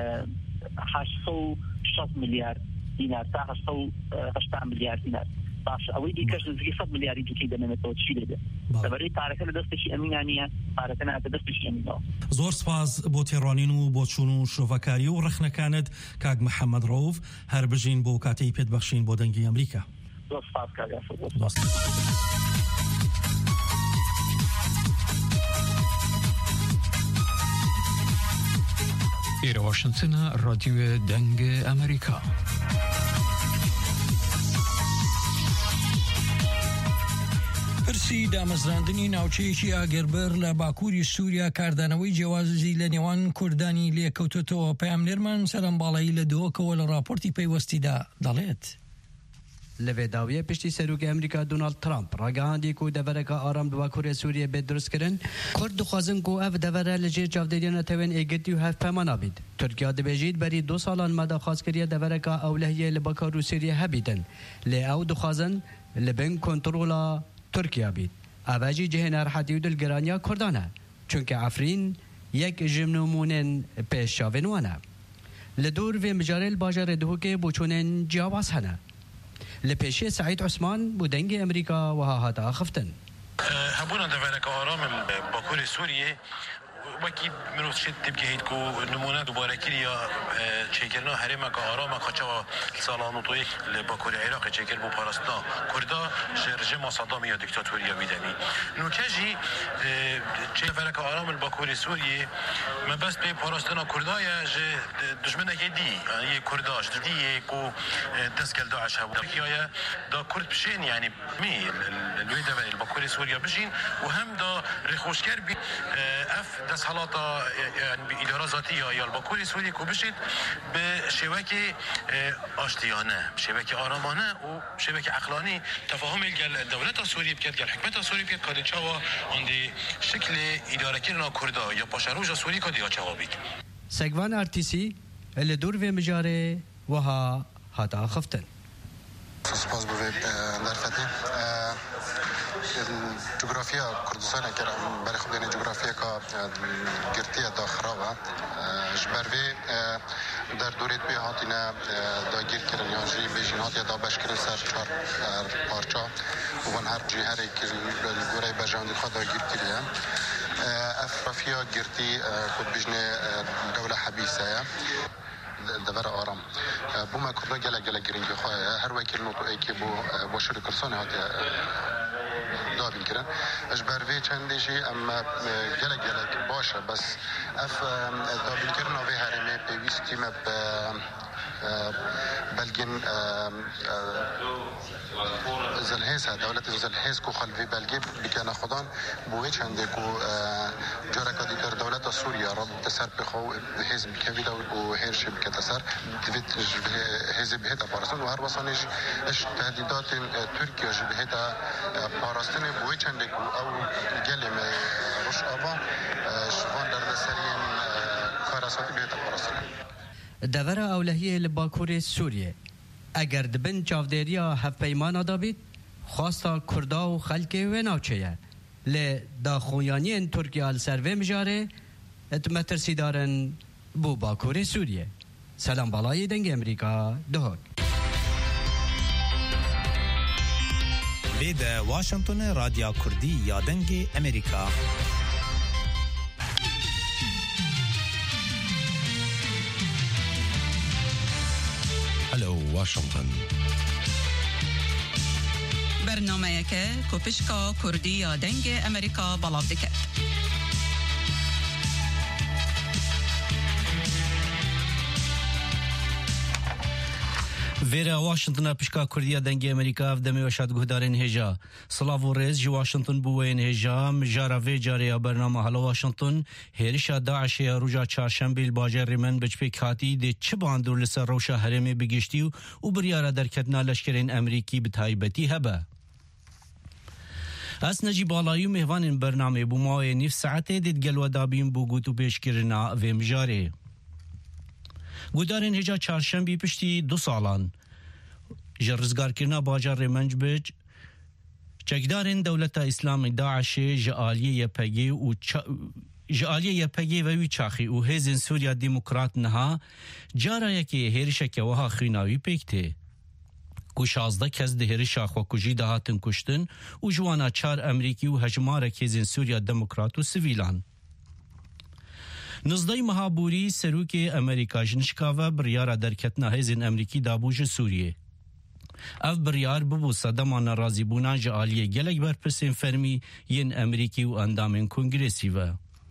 860 ملیار دینار تا 880 ملیار دینار باش ئەوەی دیکەش نزیکی 100 ملیاری دیکەی دەمێنێتەوە چی دەبێت لەبەرەوەی پارەکە لە دەستێکی ئەمینە نییە پارەکە ناتە دەستێکی ئەمینەوە. زۆر سپاس بۆ تێڕوانین و بۆ چوون و شۆڤەکاری و ڕەخنەکانت کاک محەممەد ڕۆڤ هەر بژین بۆ کاتەی پێتبەخشین بۆ دەنگی ئەمریکا. زۆر سپاس کاک. إلى واشنطن راديو دنگ أمريكا. پرسی دامەزراندنی ناوچەیەکی ئاگەربەر لە باکووری سووریا کاردانەوەی جیاوازی لە نێوان کوردانی لێکەوتێتەوە. پەیامنێرمان سەرم باڵایی لە دۆکەوە لە راپۆرتی پەیوەستیدا دەڵێت. لەوێداویە پشتی سەرۆکی ئەمریکا دۆنالد ترامپ ڕاگەیاندی و دەڤەرەکە ئارام لە باکووری سووریە بێ دروستکردن کورد دخوازن و ئەف دەڤەرە لەژێر چاودێریە نەتەوێن ئێگرتی و هەفپەمانە بیت. تورکیا دەبێژیت بەری 2 ساڵان مادە خواستکردیە دەڤەرەکە ئەولەهیە لە باکوور سووریە هەبیتن لێ ئەو دخوازن لە بن کۆنتڕۆڵە تورکیا بیت. ئەڤەجی جهێ ناڕەحەتی و دڵگرانیا کوردانە چونکە عەفرین یەک ژ نمونەن پێشاوێن وانە. لە دوور وێ مجارێل باژەرە دهوکێ بۆ چونێن جیاواز هەنە. لپیشی سعید عثمان بودنگ امریکا و هاتا خفتن. هبونا دفعنا آرام باکور سوریه وکی منوس شد تبگهید کو نمونه دوباره کلیه چکرنا هریم که آرام کجا سالانو توی باکور عراق چکر بو پارستا کردا رژیم صدام یا دیکتاتوری میدنی نوکجی چه فرق آرام باکور سوریه من بس به پارستان کردا یا دشمن دی یه کرداش دی کو دستگل داعش هوا یا دا کرد بشین یعنی می الویدا باکور سوریا بشین و هم دا رخوشگر بی اف دست حالاتا يعني بإدارة ذاتية يا الباكور السوري كوبشت بشبكة أشتيانة بشبكة آرامانة وبشبكة عقلاني تفاهم الدولة السورية بكت الحكومة السورية بكت كادي تشاوا عندي شكل إدارة كنا كردا يا باشروج السوري كادي تشاوا بيت. سجوان ارتيسي اللي دور في مجاري وها هتا خفتن. سپاس بوی درفتی جغرافیا کردستان که برای خود این جغرافیا که گرتیه دا خرابه جبروی در دورت به هاتینا دا گیر کردن یا جی بیشین هاتی دا بش کردن سر 4 پارچا و من هر جهری که گوری برجاندی خود دا گیر کردن افرافیا گرتی خود بیشنه دولة حبیسه دبر آرام بوما كردا جلا جرينج خويا هر وكيل نوتو ايكي بو شركه صنع هات دابين كرن اجبر في چندي شي اما جلا باشه بس اف دابين كرنا في هرمي بيستي مب بلجن زلهيسه دولة زلهيس كو خلفي بلجي بكنا خدان بوي چنده كو جركا ديتر دولة سوريا رد تسر بخو حزب كبير و هيرش بكتسر دفت حزب هدا بارستان و هر وصانش اش تهديدات تركيا جبهتا بارستان بوي چنده كو او جلم روش ابا شوان در سرين كاراساتي بهتا بارستان دەڤەرە ئەولەهیە لە باکووری سووریە ئەگەر دبن چاودێریە هەفپەیمانە دابیت خواستا کوردا و خەلکێ وێ ناوچەیە لێ داخۆیانیên تورکیا li ser vê mijarê metirsîdarin bû bakurê Sûriye. Selam balayê dengê Amerîka dihok. Vê de Washingtonê Radya Kurdî ya dengê Amerîka. Hello Washington. برنامه‌یکه کوپشکا کردی یا دنگ امریکا بلاف دکت. ویرا واشنطن پشکا کردیا دنگ امریکا دمی وشاد گهدارن هجا سلاو ریز جو واشنطن بوین هجا مجارا وی جاریا برنامه حالا واشنطن هرشا داعش روجا چهارشنبه باجر ریمن بچپی کاتی ده چه باندور لسر روشا هرمی بگشتی و بریارا درکتنا لشکرین امریکی بتایبتی هبه از نجی بالایو مهوان برنامه بومای نیف ساعته دید گلو دابیم بو گوتو پیشکرنا و مجاره گودارین هجا چهارشنبه پشتی 2 سالان جرزگار کرنا باجار منج بج چکدارن دولت اسلام داعش جعالیه پگی و جعالیه پگی و وی چاخی و هزین سوریا دموکرات نها جارا یکی هرشک وها خیناوی پکته کو 16 کس ده هرشا خو کوجی دهاتن کشتن و جوانا 4 امریکی و هجمار هزین سوریا دموکرات و سیویلان نزدای مهابوری سروک امریکا جنشکاوه بریارا درکتنا هزین امریکی دابوج سوریه اف بریار ببو صدمان رازی بونا جعالیه گلک برپرسین فرمی ین امریکی و اندامین کنگریسی و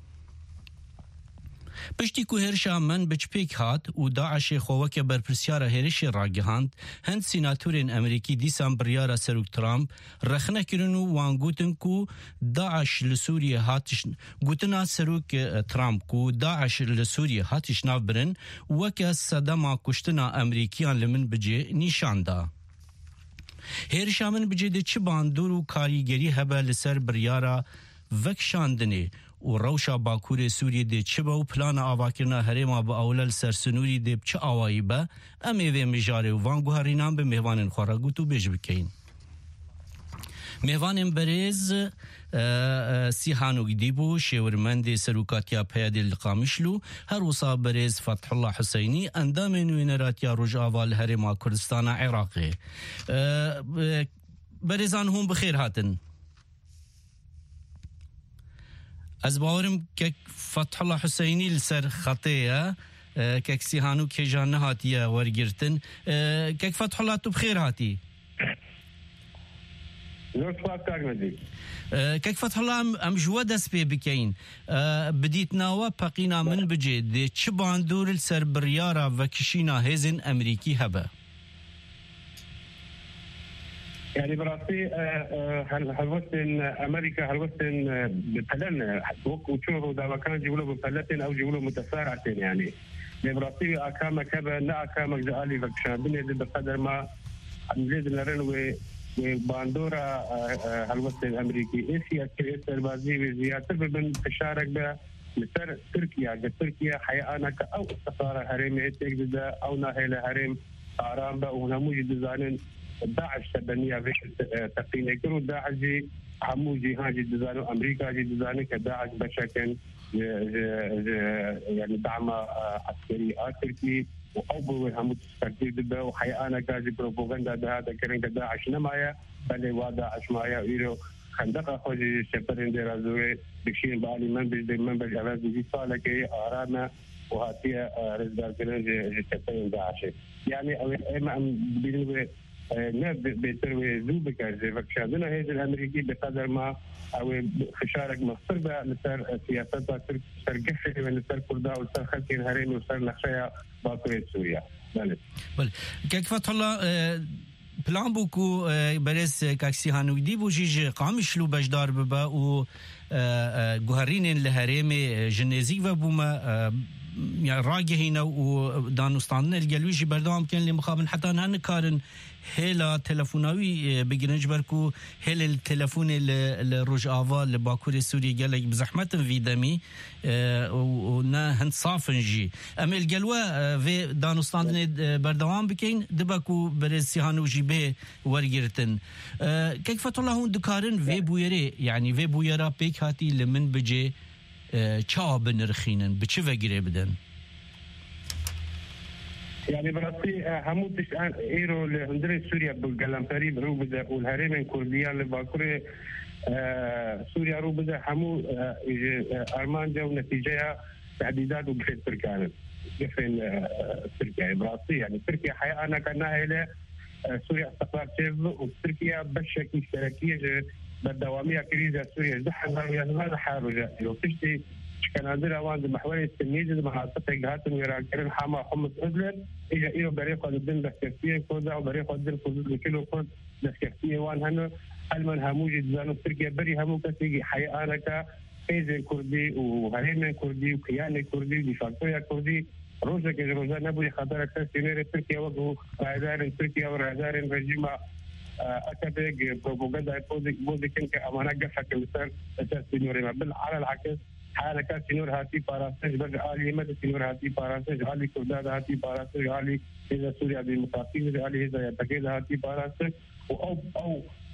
پشتی که هرشا من بچپیک هات و داعش خووک برپرسیار هرش راگهاند هند سیناتورین امریکی دیسان بریار سروک ترامپ رخنه کرنو وانگوتن کو داعش لسوریه هاتش گوتنا سروک ترامپ کو داعش لسوریه هاتش ناف برن وکه صدما کشتنا امریکیان لمن بجه نیشانده هرشا من بجه ده چه باندور و کاریگری هبه لسر بریارا وکشاندنه و روشا باکور سوریه ده چه با و پلان آواکرنا هرما با اولل سرسنوری ده چه آوایی با امیوه مجاره و وانگوهارینان به مهوانن خوراگوتو بیج بکین مهوانن بریز سیحانو گدیبو شورمند سروکاتیا پیاده لقامشلو هر وصا بریز فتح الله حسینی اندام نوینراتیا رجاوال هرما کردستان عراقی بریزان هم بخیر هاتن از باورم که فتح الله حسینی لسر خطیه که سیحانو که جان هاتیه ورگرتن که فتح الله تو بخیر هاتی که فتح الله ام جوا دست پی بکین بدیت ناوا پقینا من بجه ده چه باندور لسر بریارا و کشینا هزین امریکی هبه يعني براسي هالوسن امريكا هالوسن بفلن وشورو دا كان يقولوا بفلتين او يقولوا متسارعتين يعني براسي اكام كبا لا اكام جالي فكشان بني بقدر ما نزيد لرنوي باندورا هالوسن الامريكي ايشيا كريستر بازي وزياده بن تشارك به مثل تركيا حيانك او استخاره هرم تجد او ناهل هرم ارام به ونموجد زانن داعش تبنيها فيش تقين يكرو داعش جي همو جهاد جدزانو أمريكا جدزانو كداعش بشكل يعني دعم عسكري تركي وأول همو تستقدير دبا وحيانا كاجي بروباغندا ده هذا كرين كداعش نمايا بل وداعش مايا ويرو خندقة خوجي شفرين دي رازوي بكشين بالي منبج أباز دي صالكي آرانا وهاتيا رزدار كرين جي شفرين داعش يعني أما بينوي نه بهتر زو بکرده و کشاندن هیچ الامریکی به قدر ما او خشارک مصر به لسر سیاست سرگشت و لسر کرده و لسر خلقین هرین و لسر نقشه باکوری سوریا بله که فتح الله پلان بوکو برس کاکسی هانوگدی بوجیج قامشلو بجدار ببا و گوهرین لهریم جنزی و بوما يعني راجهنا ودانستان الجلويجي بردام كان اللي مخابن حتى هنكارن هلا تلفوناوي بجنج بركو هل التلفون الرجاوا لباكور سوريا قالك بزحمة في دمي ونا هنصافنجي أما الجلوة في دانستان بردوام بكين دبكو برسيهانو جيبه ورجرتن كيف فتح الله دكارن في بويري يعني في بويرا بيك هاتي لمن بجي چا بنرخينن بچه وگیره بدن يعني براسي همو تشان ايرو لهندري سوريا بالقلمطري برو بدا والهرم الكرديان لباكوري سوريا رو بدا همو ارمان جو نتيجه تعديلات وقفل تركيا قفل تركيا براسي يعني تركيا حقيقه انا كان هي سوريا استقرار شيف وتركيا بشكل اشتراكيه بالدوامية كريزة سوريا زحمة هذا حارجة وتشتي كان عندنا وان محوري التلميذ المحاصصة جهات ويراكرين حما حمص أدلر إجا بريقة ضد دسكتية كودا وبريقة ضد كودا كيلو كود دسكتية وان هنا المن هموجي زانو تركيا بري همو كتيجي حياة أنا كيزن كردي وهريمن كردي وكيان كردي دفاعية كردي روزا كجروزا نبوي خطر أكثر سينير تركيا وجو رادار تركيا ورادار رجيم أكاديك بروباغندا بودي كنك أمانة جفك مثال أساس سينوري ما بل على العكس حالك سينور هاتي باراسج برج عالي مد سينور هاتي باراسج عالي كرداد هاتي باراسج عالي إذا سوريا بالمقاطعين عالي إذا يتكيد هاتي باراسج أو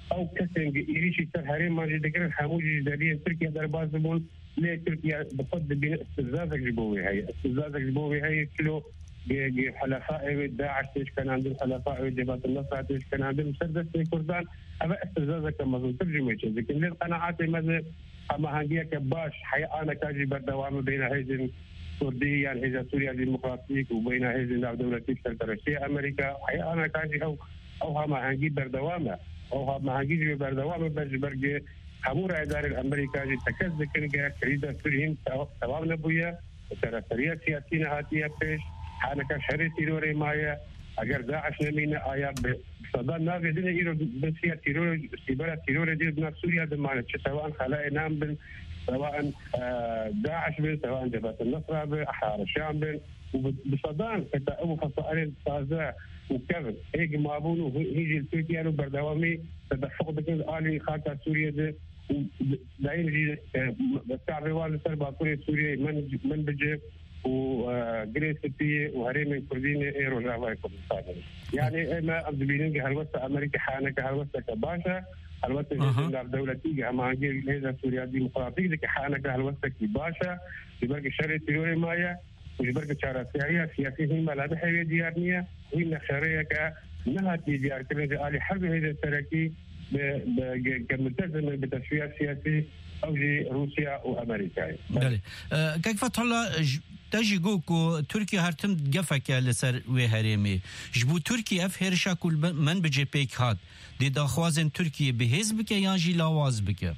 او كسنج يريشي سر هرم ما جدكن حموجي جداليا تركيا درباز بون ليه تركيا بفضل بين استفزازك جبوي هي استفزازك جبوي هي كيلو حلفاء داعش ايش كان عندهم حلفاء جبهة النصرة ايش كان عندهم مسدس في كردان ابى استفزازك مظلوم ترجمه لكن للقناعات مثلا اما هنجيه كباش حقيقه انا كاجي بردوام بين هيزن كردي يعني هيزن سوريا الديمقراطية وبين هيزن دولتي سلطنة امريكا حقيقه انا كاجي او هما هنجي بردوامه او هما هنجي بردوامه برجي حمورة إدارة الأمريكا جي تكذب كنجا كريدا سوريين تمام نبويا ترى سياسيين هاتية بيش حنا كشري تيروري مايا اگر داعش نمينا آيا بصدان نافي دين يرو بسيا تيرور سيبرا تيرور دي بنا سوريا دمانة سواء خلاء نام بن سواء داعش بن سواء جبهة النصرة بن أحرار الشام بن وبصدان حتى أبو فصائل تازا وكذا هيك ما بونو هيجي التركيا بردوامي تدفق بكل آلي خاطر سوريا ده داين جي بتعرف والد سربا كوريا سوريا من بجي وجريس بي وهريم الكردين ايرو لا كردستان يعني ما ابدبينين هالوسط امريكا حانك هالوسط كباشا هالوسط دولتي اما هي سوريا الديمقراطيه ديك حانك هالوسط كباشا يبقى شري تيوري مايا ويبقى شارع سياسي ما لا بحي ديارنيه وين خريك انها ديار كده علي حرب هذا التركي كملتزم بالتشريع السياسي او روسيا وامريكا. كيف فتح الله تجي جوكو تركيا هرتم جفك لسر وهرمي جبو تركيا اف هرشا كل من بجي بيك هات دي داخوازن تركيا بهز بك يانجي لاواز بك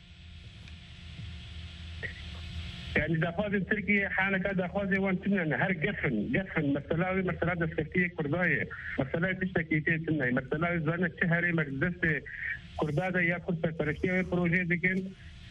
يعني داخوازن تركيا حانك داخوازن وانتنا هر جفن مسلاوي مسلا دسكتيه كردايه مسلا تشتكيتي تناي مسلا زانه شهري مقدس كرداده يا كرد تركيا بروجي دكن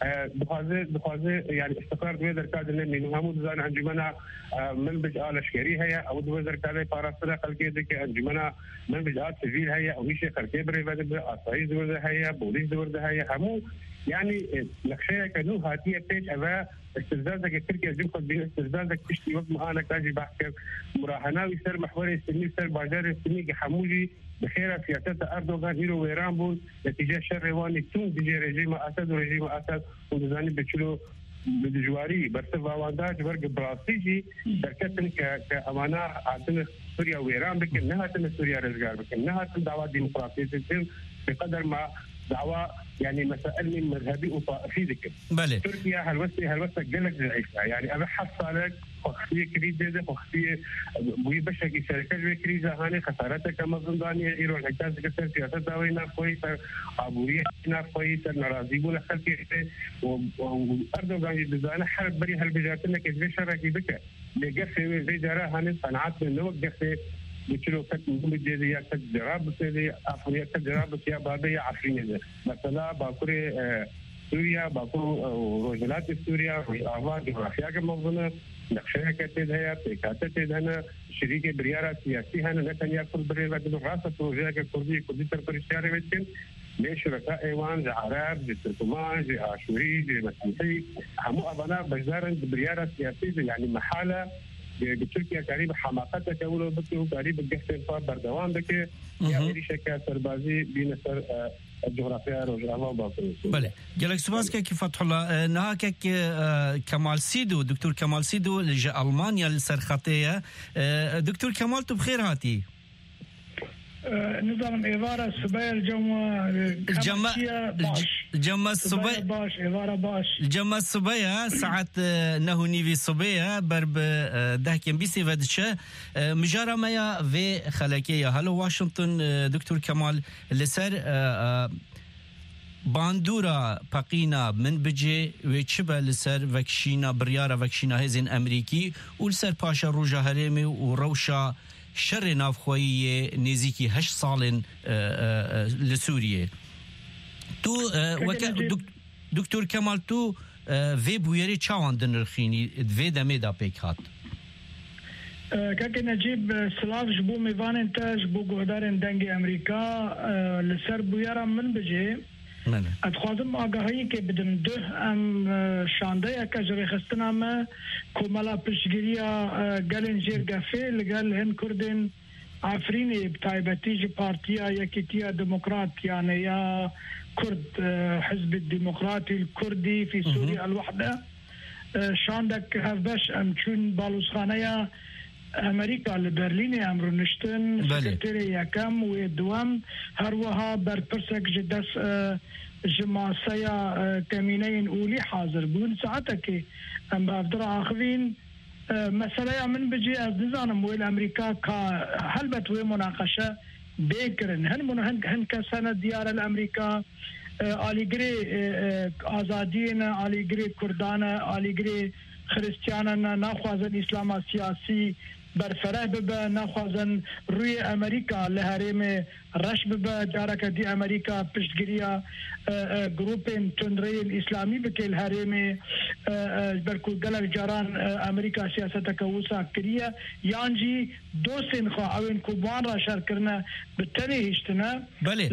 بخازي يعني استقرار دوزر كادن من همود زان انجمنا من بجال اشكري هي او دوزر كادي باراسنا خلقي دك انجمنا من بجال سيفيل هي او شيء خلقي بري بد اسايز دوزر هي بوليس دوزر هي همو يعني لخشيه كانوا هاتيه بيج ابا استفزازك تركيا جنكو بين استفزازك تشتي وقت ما انا كاجي بحكي مراهناوي سر محوري سني سر باجار سني حموجي بخير سياسة أردوغان هيرو ويران بون نتيجة شر رواني تون ديجي رجيم أسد ورجيم أسد ونزاني بتشلو بدجواري برسفا وانداج برق براسيجي دركتن كأمانة عندنا سوريا ويران بكن نهاتن سوريا رزقار بكن نهاتن دعوة ديمقراطية تتم بقدر ما دعوة يعني مسائل من مذهبي وطائفي ذكر تركيا هالوسط قلق العيشة يعني أنا حصلك وخفية كريزة وخفية بويبشة شركة كريزة هاني خسارتها كمظندانية إيران حجاز كسر سياسة داوينا كويسة عبورينا كويسة نرازيبونا خلقية وأردوغان يدزانا حرب بري هالبجاتنا كذبه شركي بك لقفة زي جارة هاني صنعات من نوع قفة بتشلو كت مجدي يا كت جراب سيدي أفريقيا كت جراب يا بابي عفرين مثلا باكوري سوريا باكو رجلات سوريا وآباد جغرافيا كموضوعنا نقشة كتير هي بكاتة هنا شريك بريارة سياسي هنا نتنيا كل بريارة بدو راسة بروجيا كردي تربريشاري بتكن لشركاء إيوان عرب تركمان عاشوري مسيحي همو أبنا بجارن بريارة سياسية يعني محالة بتركيا قريب حماقتها كولو بكو قريب الجهتين فار بردوان بك يعني شكا سربازي بين سر الجغرافيا رجعنا وباقي. بله جلك سباسك كيف فتح الله نهاك كمال سيدو دكتور كمال سيدو لجا ألمانيا السرخطية دكتور كمال بخير هاتي. نظام إيفارة سبايا الجمع الصبي باش إيفارة باش الجمع الصبي ساعات نهو نيفي صبي برب دهكين بيسي فدشة مجارة مايا في خلاكية هلو واشنطن دكتور كمال لسر باندورا باقينا من بجي ويتشبه لسر وكشينا بريارة وكشينا هزين أمريكي ولسر باشا روجا هريمي وروشا شر نافخوية نزيكي 8 سال لسوريا تو دكتور كمال تو في بويري تشاوان دنرخيني في دميدا بيكات كاكي نجيب سلاف جبو ميفان انتا جبو قهدار دنگي امريكا لسر بويرا من بجي اتخوازم آگاهی که بدم ده ام شانده اکا جری خستنا ما کمالا پشگیریا گلن جیر گفه لگل هن کردن عفرینی بتایبەتی پارتیا یەکێتیە دموکراتیانەیە كرد حزب الديمقراطي الكردي في سوريا الوحدة شاندك هفبش أمشون بالوسخانية أمريكا لبرلين أمر نشتن سكرتيري يكم ويدوام هروها بربرسك جدس جماسية كمينين أولي حاضر بون ساعتك أم بافدر آخرين مسألة من بجي أزدزانم ويل أمريكا هلبت وي مناقشة بيكرن هن كسنة ديار الأمريكا آليغري آزادين آليغري كردان آليغري خريستيانا ناخوازن إسلام سياسي برفره ببا ناخوازن روی امریکا لهرم رش ببا جارك دي امريكا پشتگیریا گروپین تندرین اسلامی بکل هرم برکو گلک جاران امریکا سیاست کوسا کریه یانجی دوستین خواه اوین کوبان را شر کرنه بتنی هشتنه بله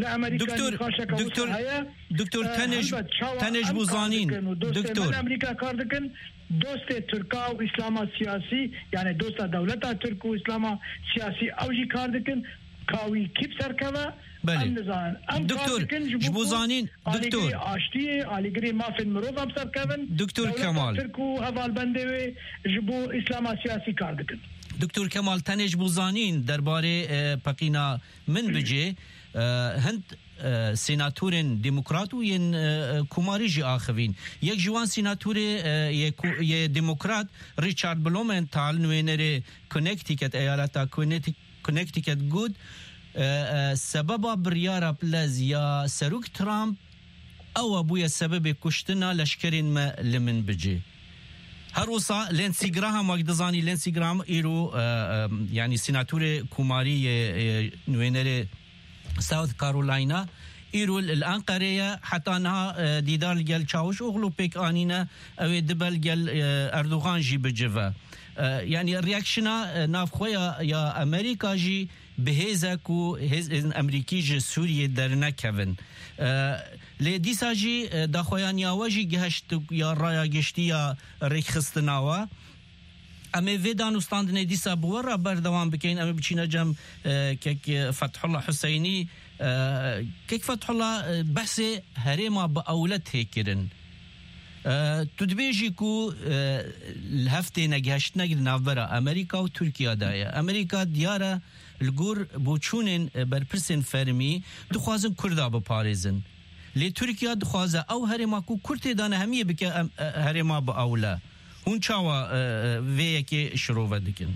دکتور تنج بوزانین دکتور امریکا کار دکن دوست ترکا و اسلام سیاسی یعنی دوست دولت ترک و اسلام سیاسی اوجی کار دکن کاوی کیپ سرکوه دکتور جبوزانین دکتور آشتی آلیگری مافن مروف هم سرکوون دکتور کمال ترک و هوال بنده و جبو اسلام سیاسی کار دکن دکتور کمال تنج بوزانین درباره پقینا من بجه هند سيناتورين ديمقراطيين كوماريجي آخرين يك جوان سيناتور يه ديمقراط ريتشارد بلومنتال نوينري كونكتيكت ايالتا كونكتيكت جود سبب بريارا بلاز يا سروك ترامب او ابويا سبب كشتنا لشكرين ما لمن بجي هروسا لينسي جراهام وقدزاني لينسي جراهام ايرو يعني سيناتور كوماري نوينري ساوث كارولاينا إيرول الأنقرية حتى أنها ديدار جل تشاوش أغلو بيك آنينا أو دبل جل أردوغان جي بجفا يعني الرياكشنا نافخويا يا أمريكا جي بهيزاكو هيز أمريكي جي سوريا درنا كيفن لديسا جي داخويا نياواجي جهشت يا رايا جشتي يا ريخستناوا اما فيدان استاندني ديسا بورا بردوام بكين اما بچينا جم كيك فتح الله حسيني كيك فتح الله بحث هريما باولت هيكرن تدبيجي كو الهفته نجهشت نجد نافبرا امريكا وتركيا دايا امريكا ديارة الجور بوچونن برپرسن فرمي دخوازن كردا بپاريزن لي تركيا دخوازه او هريما كو كرت دانه هميه بك هريما باولا هون چاوا ويكي شروع دكن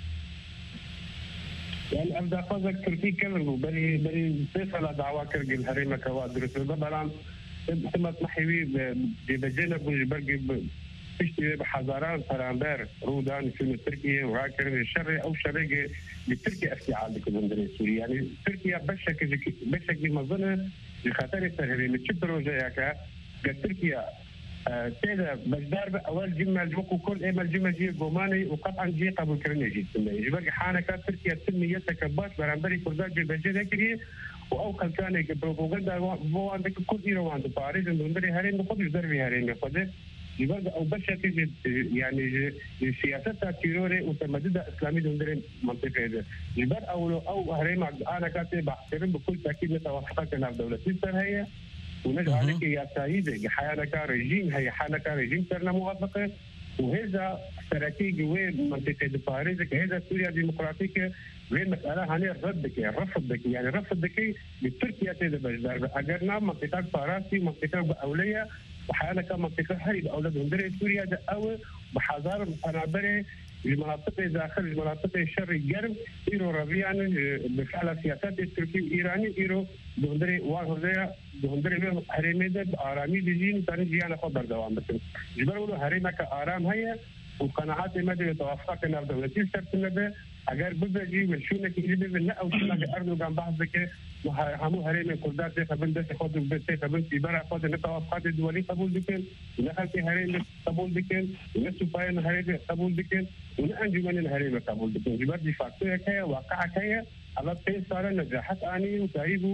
يعني ابدا فازك تركي كلمه بري صفه دعوه كرجل هريمه كوادر طبعا ثم تحوي بجنب برجي تشتي بحزاران فرامبر رودان في تركيا وراكر الشر او شرقي بتركيا افتعال بكل سوريا يعني تركيا بشكل مظنه لخطر التهريم تشبرو جايكا تركيا سيدا بجدار اول جمله جوكو كل ايمال جمله جي قوماني وقطعا جي قبل كرني جي يبقى حانكا تركيا تنميتك باش برامبري كرداج بجد كري واوكل كان بروباغندا بو عندك كل ايرو عند باريس ندري هرين نقدر دربي هرين ياخذ يبقى او بشكل يعني سياسه تيروري وتمدد اسلامي ندري منطقه ده يبقى او هرين انا كاتب بحترم بكل تاكيد نتوافق مع دوله مصر هي ونجعل لك يا سيدي حيانك رجيم هي حالك رجيم ترنا موافقه وهذا استراتيجي وين منطقه باريس هذا سوريا ديمقراطيه وين مساله هني رفضك يعني رفضك بتركيا تيجي بجدار اجرنا منطقه فرنسي منطقه باوليه وحالك منطقه هي اولاد هندري سوريا ده او بحذار قنابره المناطق داخل المناطق الشر الجرم إيرو ربيعا بفعل سياسات التركية الإيراني إيرو دهندري وهذا دهندري من هرميد آرامي دجين ثاني جيانا خبر دوام بس جبروا هرمك آرام هي وقناعات مدى توافقنا بدولتي سرتنا به اگر ببجي مشونه كي بيبل لا او شنا اردوغان بحثك همو هرم كردات زي قبل ده خود بس قبل تبارع خود نتوافقات الدولي قبول بكن ونحن في هرم قبول بكن ونسوباين هرم قبول بكن ونأنجمن الهرم قبول بكن جبر دي فاكتور هي واقعة هي على بين صار نجاحات اني وتعيبوا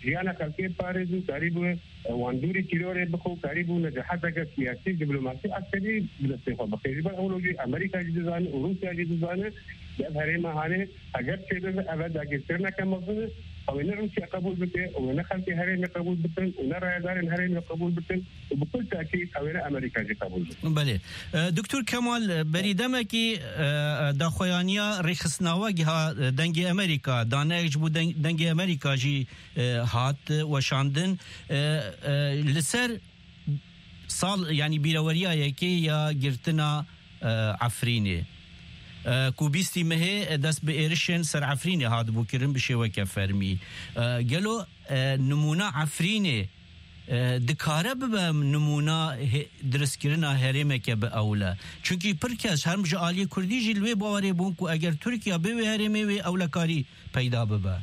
جيانا خلقي بارزو قريبو واندوري كيلوري بخو قريبو نجاحاتك سياسي دبلوماسي عسكري بالاستيقاظ بخير أولوجي أمريكا جدزانه وروسيا جدزانه هريما هاني اگر چه ابد اگه سرنا كمصدر او ان روسيا قبول بته او ان خلقي هريما قبول بته او رادار هريما قبول بته وبكل تاكيد او ان امريكا جي قبول بته. بله دكتور كمال بريدمكي داخوانيا رخصناوغها دنگي امريكا دانج بو دنگي امريكا جي هات وشاندن لسر صال يعني بيروريا يكي يا گرتنا عفريني کوبیستی مه دست به ایرشن سر عفرینه هاد بو کرن بشه وکه فرمی گلو نمونه عفرینه دکاره به نمونه درست کرنا هرمه که به اوله چونکی پرکس هر مجا آلی کردی جلوه باوری بون که اگر ترکیه به هرمه و اوله کاری پیدا ببه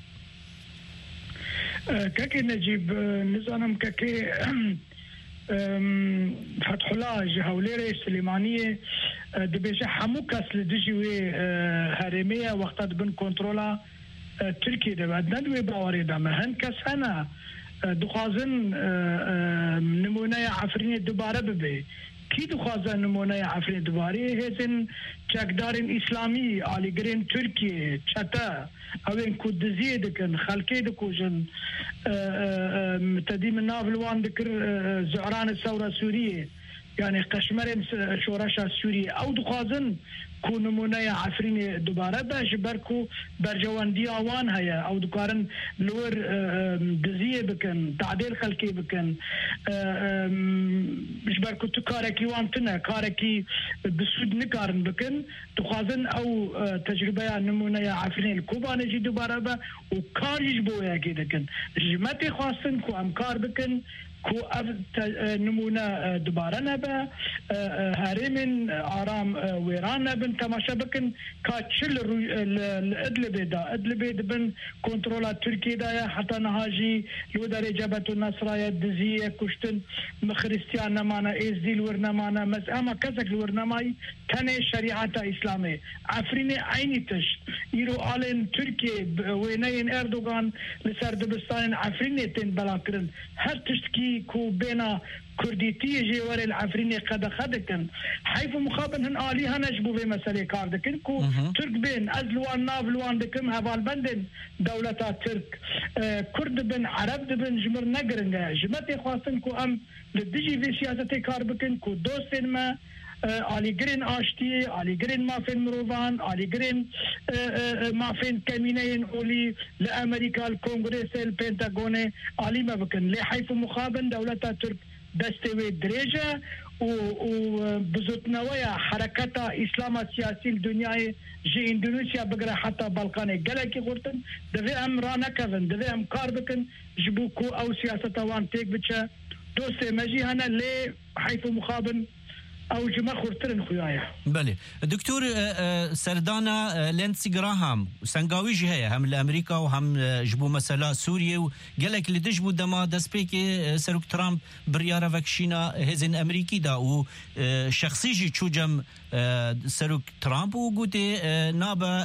كاكي نجيب نظام كاكي فتح الله جهوليري سليمانية دبيجة حمو كاس لدجوي هرمية وقت بن كنترولا تركي دبا ندوي باوري داما هن كاس هنا دخازن نمونة عفريني دوباره ببي كي دخازن نمونة عفريني دوباره هزن چاكدارين اسلامي آلي گرين تركي چتا اوين كودزيه دكن خلقي دكوجن تديم النافلوان ذكر زعران الثورة السورية يعني قشمرين شورشة السورية او دخازن كو نمونه عفرين دوباره باش بركو برجوان ديوان هيا او دكارن لور دزيه بكن تعديل خلقي بكن مش بركو تكاركي وانتنا كاركي بسود نكارن بكن دخازن او تجربه نمونه عفرين الكوبا نجي دوباره با وكارج بويا كده جمتي خاصن كو امكار بكن كو نمونه دوباره نبا هرمن آرام ويران نبن تماشا بكن كاتشل ادلب بن كنترولا تركي دايا حتى نهاجي لو داري جبهة النصرة دزية كشتن خريستيان نمانا ازديل ورنمانا مسأما كزك الورنماي تاني شريعة إسلامية عفريني عيني تشت يرو آلين تركي وينين اردوغان لسر دبستان عفريني تين بلاكرن هر تشتكي كو بينا كرديتي جوار العفريني قد خدكن حيث مخابن هن آليها نجبو في مسألة كاردكن كو ترك بين أزلوان نافلوان دكم هفال بندن دولة ترك كرد بن عرب بن جمر نقرن جمتي خواستن كو أم لدجي في سياسة كاربكن كو دوستن ما آلی گرین آشتی، آلی گرین مافین مروان، آلی گرین مافین کمینین اولی لأمریکا الكونغرس البنتاغون آلی ما بکن لحيث مخابن دولت ترک دستوی درجه و بزرگنویا حرکت اسلام سیاسی دنیای جی اندونیسیا بگره حتی بالکان گلکی خورتن دوی هم را نکردن دوی هم کار بکن جبو کو او سیاست وان تیک بچه دوست مجی هنه لی حيث مخابن او جمع خورترن خویایا. بله دکتور سردانا لينسي جراهام سنگاوی جهه هم لامریکا و هم جبو مثلا سوریه و گلک لدجبو دما دسپیک سروک ترامپ بریاره وکشینا هزن امریکی دا و شخصی جی چوجم سروک ترامپ و گوته نابا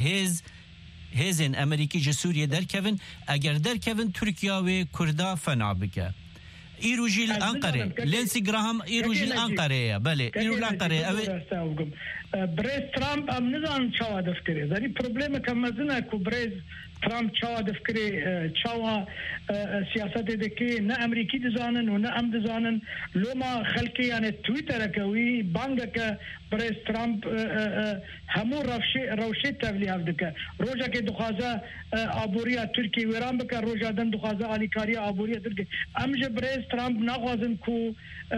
هزن امریکی جه سوریه در کون اگر در کون ترکیه و کردا فنا بکه ایروجی الانقره لينسي جراهام ایروجی الانقره بله ایروجی الانقره بريز ترامب ام نظام چاوا دفتره داری پروبلم کم مزنه کو بريز ترامب چاوا دفتره چاوا سیاست دکی نه امریکی دزانن و نه ام دزانن لوما خلقی یعنی تویتر کوي بانگه بريز ترامب همو روشه تبلیغ دکه روزا که دخوازه آبوریا ترکی ویران بکه روزا دن دخوازه آلیکاری آبوریا ترکی امجه بريز ترامب نخوازن کو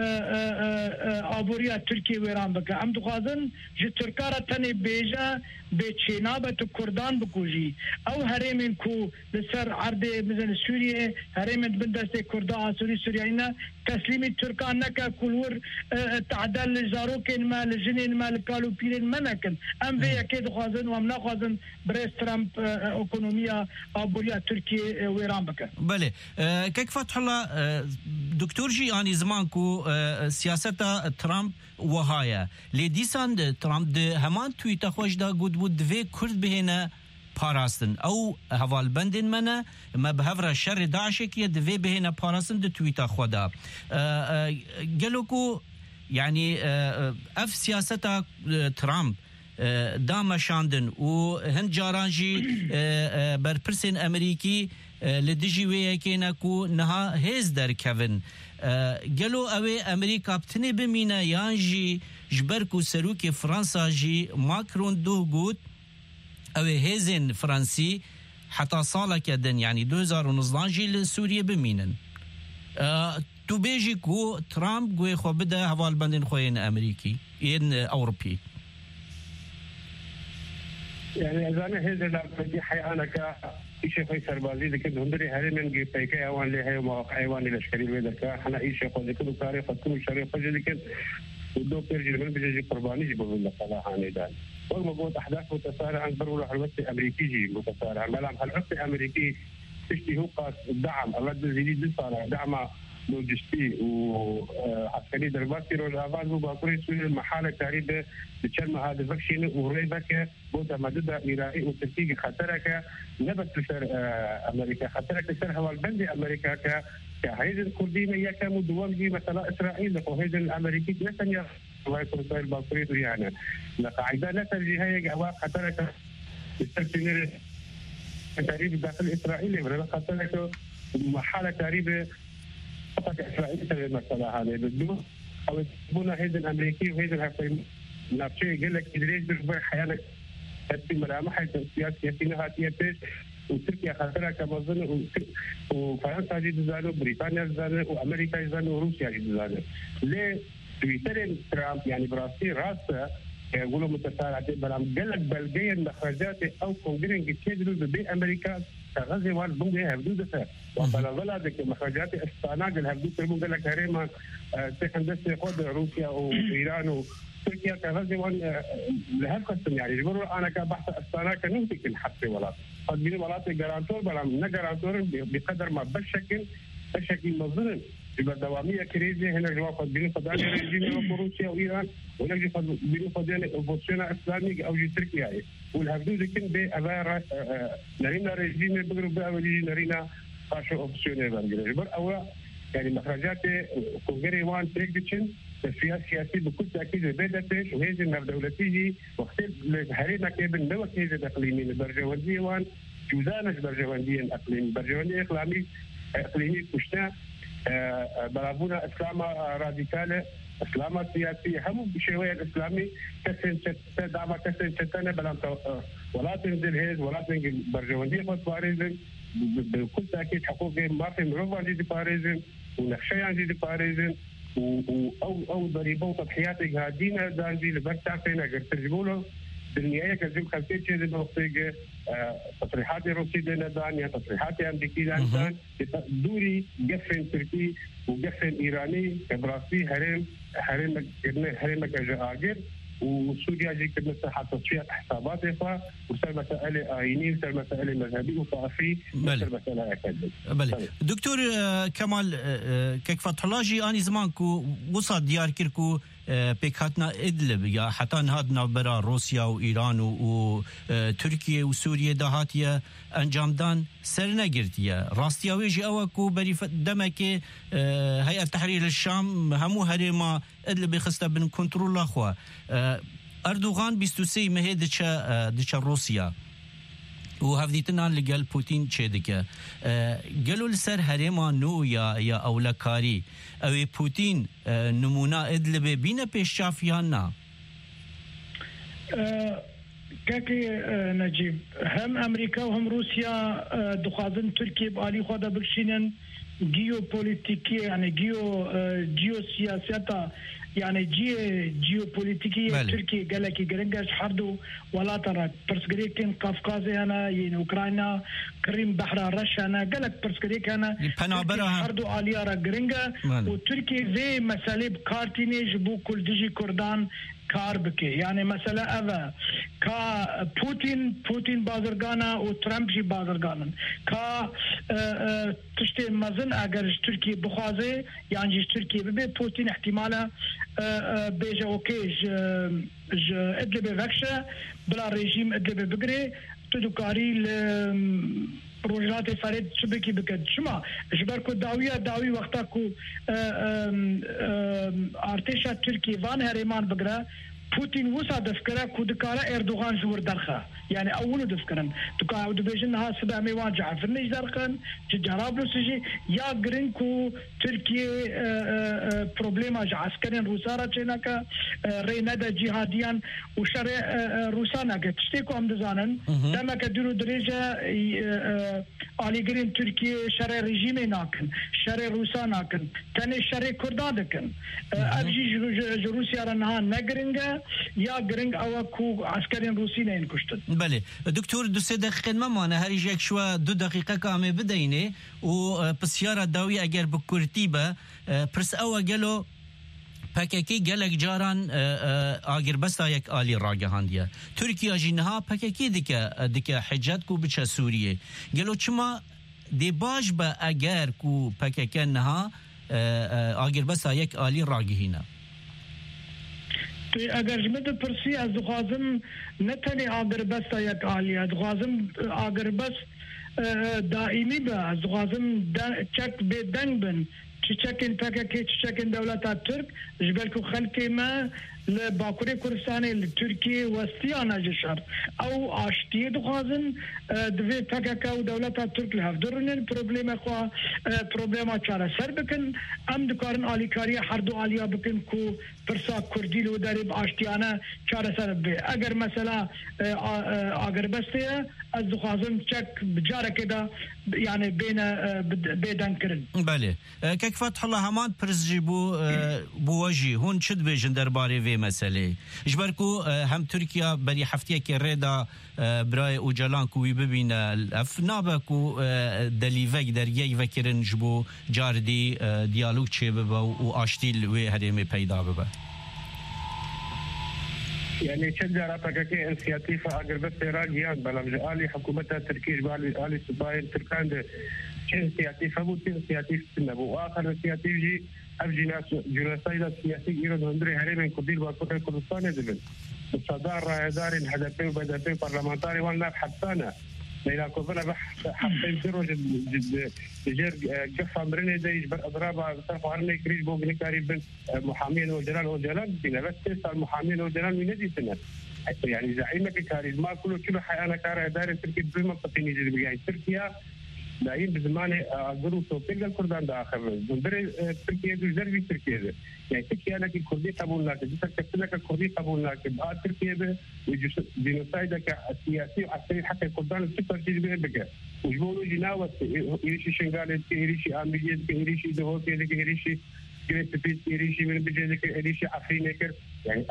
آبوریا ترکی ویران بکه ام دخوازن جه ترکارا تنی بیجا به چینابت کردان بکوجی او هرمین کو لسر عرض مثل سوریه هرمین بندست کردان سوری سوریاینا تسلیمی ترکان نکا کلور تعدل لزاروکین ما لجنین ما لکالو پیرین ما نکن ام وی اکی دخوازن و ام نخوازن بريز ترامپ اکونومیا آبوریا ترکی ویران بکن. بله كيف فتح الله دكتور جي اني زمان كو سياسه ترامب وهايا لديسان ترامب ده همان تويت خوش دا قد بود في كرد بهنا پاراستن او هوال بندن منه ما بهفر شر داعش که دوی بهنا پاراستن دو تویتا خدا گلوکو يعني اف سياسة ترامب دام شاندن و هند جارانجي برپرسن امريكي لدجي ويكينا كو نها هيز در كيفن قالوا اوي امريكا بتني بمينا يانجي جبركو سروكي فرنسا جي ماكرون دو قوت اوي هيزن فرنسي حتى صالة كدن يعني 2019 جي لسوريا بمينن تو بيجي كو ترامب قوي خو بدا هوال بندن خوين امريكي ين اوروبي يعني اذا انا هذا لا حيانا ك شيء في سربازي لكن هندري هاري من جي بيك ايوان اللي هي مواقع ايوان الاشكالي وذاك احنا اي شيء قد يكون تاريخ كل شريف لكن ودو بيرجي من بيجي قرباني يجيبوا لنا صراحه نيدان رغم وجود احداث متسارعه عن برو الوقت امريكي جي متسارع ملام الوقت الامريكي تشتي هو قاس الدعم الرد الجديد صار دعم لوجستي وعسكري درباسي روجافاز وباكوري سوري المحاله تقريبا بتشرم هذا فاكشين وريبك بوتا مدد ايراني وتركيا خطرك نبت سر امريكا خطرك سر هو البند امريكا كهيد الكردين يا كانوا دول جي مثلا اسرائيل وهيد الامريكي نتنياهو الله يكون خير باكوري يعني لقاعده لا ترجي هي جواب خطرك السفينه تقريبا داخل اسرائيل ولا خطرك محاله تقريبا فقط إسرائيل تبي المسألة هذه بدو أو يسمونها هيدا الأمريكي وهيدا الحكومي نفسه يقول لك إدريس بالبر حيانا تبي ملامح السياسيين هاتيتش وتركيا خطرها كمظن وفرنسا جد زانو بريطانيا زانو وأمريكا زانو وروسيا جد زانو ليه تويتر ترامب يعني براسي راسه يقولوا متسارعين بلام قال لك بلقيا مخرجات أو كونجرين كتير بأمريكا غزي والبنجي هبدودة وبلا ذلك مخرجات استاناج الهبدود تقول لك هريما تخندس يقود روسيا وإيران وتركيا كغزي وان لهالقسم يعني يقولوا أنا كبحث استاناج كنمتك الحبس ولا قد بيني ولاته جرانتور بلا من جرانتور بقدر ما بشكل مظن يبقى دوامية كريزي هنا جواب بيني فضاني رجيم روسيا وإيران ونجي بيني فضاني أوبوسيونا إسلامي أو جي تركيا والهبدود كن بأبار نرينا رجيم بقرب بأولي نرينا قاشو أوبوسيونا بانجلي يبقى أولا يعني مخرجات كونغري وان تريكديشن السياسي بكل تأكيد بدأتش وهذه الدولتية واختل هرينا كيبن نوك هذه الإقليمي البرجواندية وان جوزانش برجواندية أقليم برجواندية إقليمي كشنا برابونا إسلام راديكالة إسلام سياسي هم بشوية الإسلامي كسن دعم كسن شتانة بلام ولا تنزل هيز ولا تنزل برجواندية فاسباريزن بكل تأكيد حقوقي ما في مروفان جدي باريزن ونخشيان جدي باريزن أو ضريبة وتضحيات هادينا دانجي لبرتع فينا قرت تجيبوله بالنهاية كذب خلفية شيء بوقتي تصريحات روسية دانيا تصريحات أمريكية دان دوري جفن تركي وجفن إيراني كبراسي هرم كجاجر وسوريا جي كنا حتى تصفية حساباتها وصار مسائل آينية وصار مسائل مذهبية وطائفية وصار مسائل أكاديمية. بله دكتور كمال كفتح الله جي أني زمانكو وصل ديار كيركو بيكاتنا إدلب يا حتى نهادنا برا روسيا وإيران وتركيا وسوريا دهاتيا أنجام دان سرنا جرتيا راستيا ويجي أوكو بريف دمك هيئة تحرير الشام همو هريما إدلب خستا بن كنترول أخوا أردوغان 23 مهي ديشا روسيا وهفديتنا اللي قال بوتين تشيدك قالوا لسر هريما نو يا أولكاري أو بوتين نمونا إدلب بينا بيشافيانا كاكي نجيب هم أمريكا وهم روسيا دخازن تركيا بآلي خوادا بكشينن جيوبوليتيكي يعني جيوسياسياتا يعني جيوبوليتيكية تركيا قال لك جرينجاش حردو ولا ترى برسكريكين قفقازي أنا ين أوكرانيا كريم بحر الرشا أنا قال لك برسكريك أنا حردو عليارا جرينجا وتركيا زي مسألة بكارتينيج بو كل ديجي كردان كاربكي يعني مسألة أذا كا بوتين بازرگانا و ترامب جي بازرگانا كا تشتي مزن اگر تركيا بخوازي يعني جيش تركيا ببي بوتين احتمالا بيجا اوكي ادلب بفكشة بلا ريجيم ادلب بقري تدوكاري روجات فريد شبكي بكد شما جبركو داوي وقتاكو ارتشا تركي فان هريمان بقرا بوتين وسا دفكره كودكارا اردوغان جور درخه يعني اول دفكرن تقاعد بيجنها سبع مواجع في النيش درخن تجرب سجي يا جرينكو تركيا بروبليما عسكريا روسارا تشينكا رينادا جهاديان وشرع روسانا تشتيكو ام دزانن لما كديروا درجه علي جرين تركيا شرع ريجيمي ناكن شرع روسا ناكن تاني شرع كردان دكن ابجي روسيا رنها نجرينجا يا جرينج اوكو عسكريا روسي نين كشتن بله دكتور 2 دقيقه ما مانه هر یک شو 2 دقیقه کامه بدینه و بسیار داوی اگر بکورتیبه پرس او گلو پککی گلک جاران آگر بستا یک آلی راگهاندیه ترکیه جنها پککی دیگه حجت کو بچه سوریه گلو چما دی باش با اگر کو پککی نها آگر بستا یک آلی راگهینه اگر جمد پرسی از دخوازم نتنی آگر بس یک عالی از دخوازم آگر بس دائمی با از دخوازم چک به دنگ بن چکن پاکه چکن دولت ترک جبلکو خلقی ما لباکوری کردستان لترکیه وستیانا جشر او آشتی دخوازن دوی پاکه و دولت ترک لهفدرن پروبلیما چاره سر بکن ام دکارن آلیکاری هر دو آلیا بکن کو پرسا کردی لو دارب آشتیانه چاره سر بی اگر مثلا آگر بسته از دخوازن چک بجاره کده يعني بين بيدان كرن بله كيف فتح الله همان برزجي بوجي هون شد بيجن درباري في مسألة جبركو هم تركيا بري حفتيه كريدا براي وجلان كوي ببين الافنابكو دليفك دريي فكرن جبو جاردي ديالوج شبه واشتيل وهريمي بيدا ببا يعني شجرة تكاكي انسياتيفا اگر بس راجيان بلام جالي حكومتها تركيش بالي آلي سباين تركان انسياتيفا بو انسياتيف سنبو واخر انسياتيف جي افجي ناس جنسايدا سياسي ايران هندري هريمين كرديل باكوكا كردستان دبن الصدار رايداري الهدفين وبدفين برلمانتاري والناب حبسانا ليلا كوفنا بحث حبين دروج جير قفا مرني دايج بالأضرابة بصرف عرني كريج بوغني قريب محامين وجلال بنا بس تسأل محامين وجلال من ندي سنة يعني زعيمك كاريزما كله حيانا كارا داري تركي بزيما قطيني جدي يعني تركيا دايم بزمان أقولوا توبيل الكردان دا آخر زندري تركيا دو زربي تركيا يعني تركيا لك الكردي قبول لك جسد كتلك الكردي قبول لك بعد تركيا ده وجنوسايدا كسياسي وعسكري حتى الكردان السفر جيد بك وجبولوا جناوة إيريشي شنغالي إيريشي آميليات إيريشي دهوكي إيريشي جريتفيت إيريشي من بجيدك إيريشي عفرينكر يعني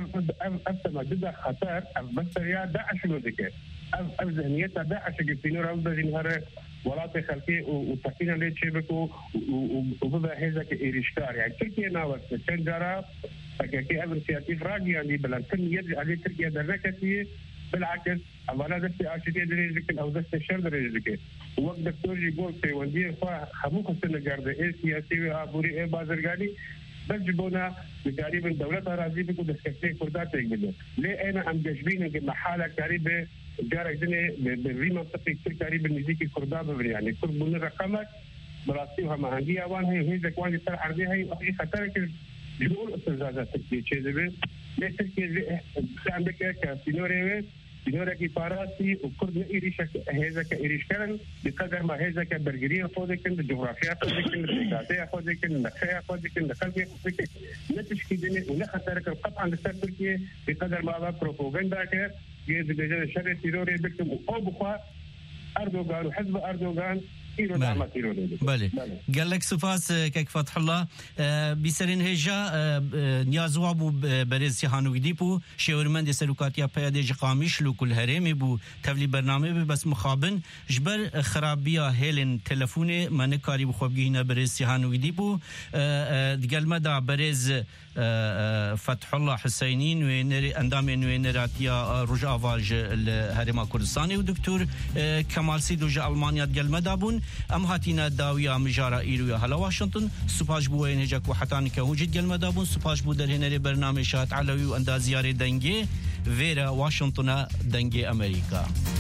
أف سما جدا خطر أف بسريا داعش ذكر أف ذهنيتها داعش قلتينو راودا جنهار ولاته خلقي وتقينا ليت شبكو وبدا هذاك إيريشكار يعني تركيا ناوت كان جرى فكاكي أمر سياسي راجي يعني بلانتن يد على تركيا دركتي بالعكس أولا دستي عاشتي دريجك أو دستي شر دريجك وقت دكتور يقول في وندير خموك السنة جارده إيه سياسي وابوري إيه بازرقاني بس جبونا تقريبا دولة راضي بكو دسكتي كردات يقبل ليه أنا أم جاجبين محالة قريبة جارك دني بري منطقة كتير قريبة نزيكي كردات يعني كل بني رقمك براسيوها مهندية وان هي ذاك وان يصير عرضي هي أخي خطرك جبول استزادات تركيا شيء ذي ليه تركيا عندك كسينوري سينوري كيباراسي وكرد إيريشك هذا كإيريشكرن بقدر ما هذا كبرجرية خودكن بالجغرافيا خودكن بالثقافية خودكن بالنخية خودكن بالخلفية خودكن نتشكيدني ونخسرك قطعا لسر تركيا بقدر ما هذا بروباغندا ك جيد بجد شر سينوري بكتب أو بخوا أردوغان وحزب أردوغان بله قال لك سفاس كيك فتح الله بيسرين هجا نيازوا بو برز سيحانو ديبو شاورمند سلوكاتيا بيادج قاميش لو كل هرمي بو تولي برنامج بس مخابن جبر خرابيا هيلن تلفوني من كاري بخوبگينا برز سيحانو ديبو قال مدى برز فتح الله حسينين ونري اندام نراتيا رجع فاج الهرم كردستاني ودكتور كمال سيد رجع المانيا قال مدى بون ام هاتينا داويا مجارا ايرويا هلا واشنطن سپاش بو هنجك وحتان كوجد قال مدى بون سپاش بو در هنري برنامج شات علوي واندازيار دنگي فيرا واشنطن دنگي امريكا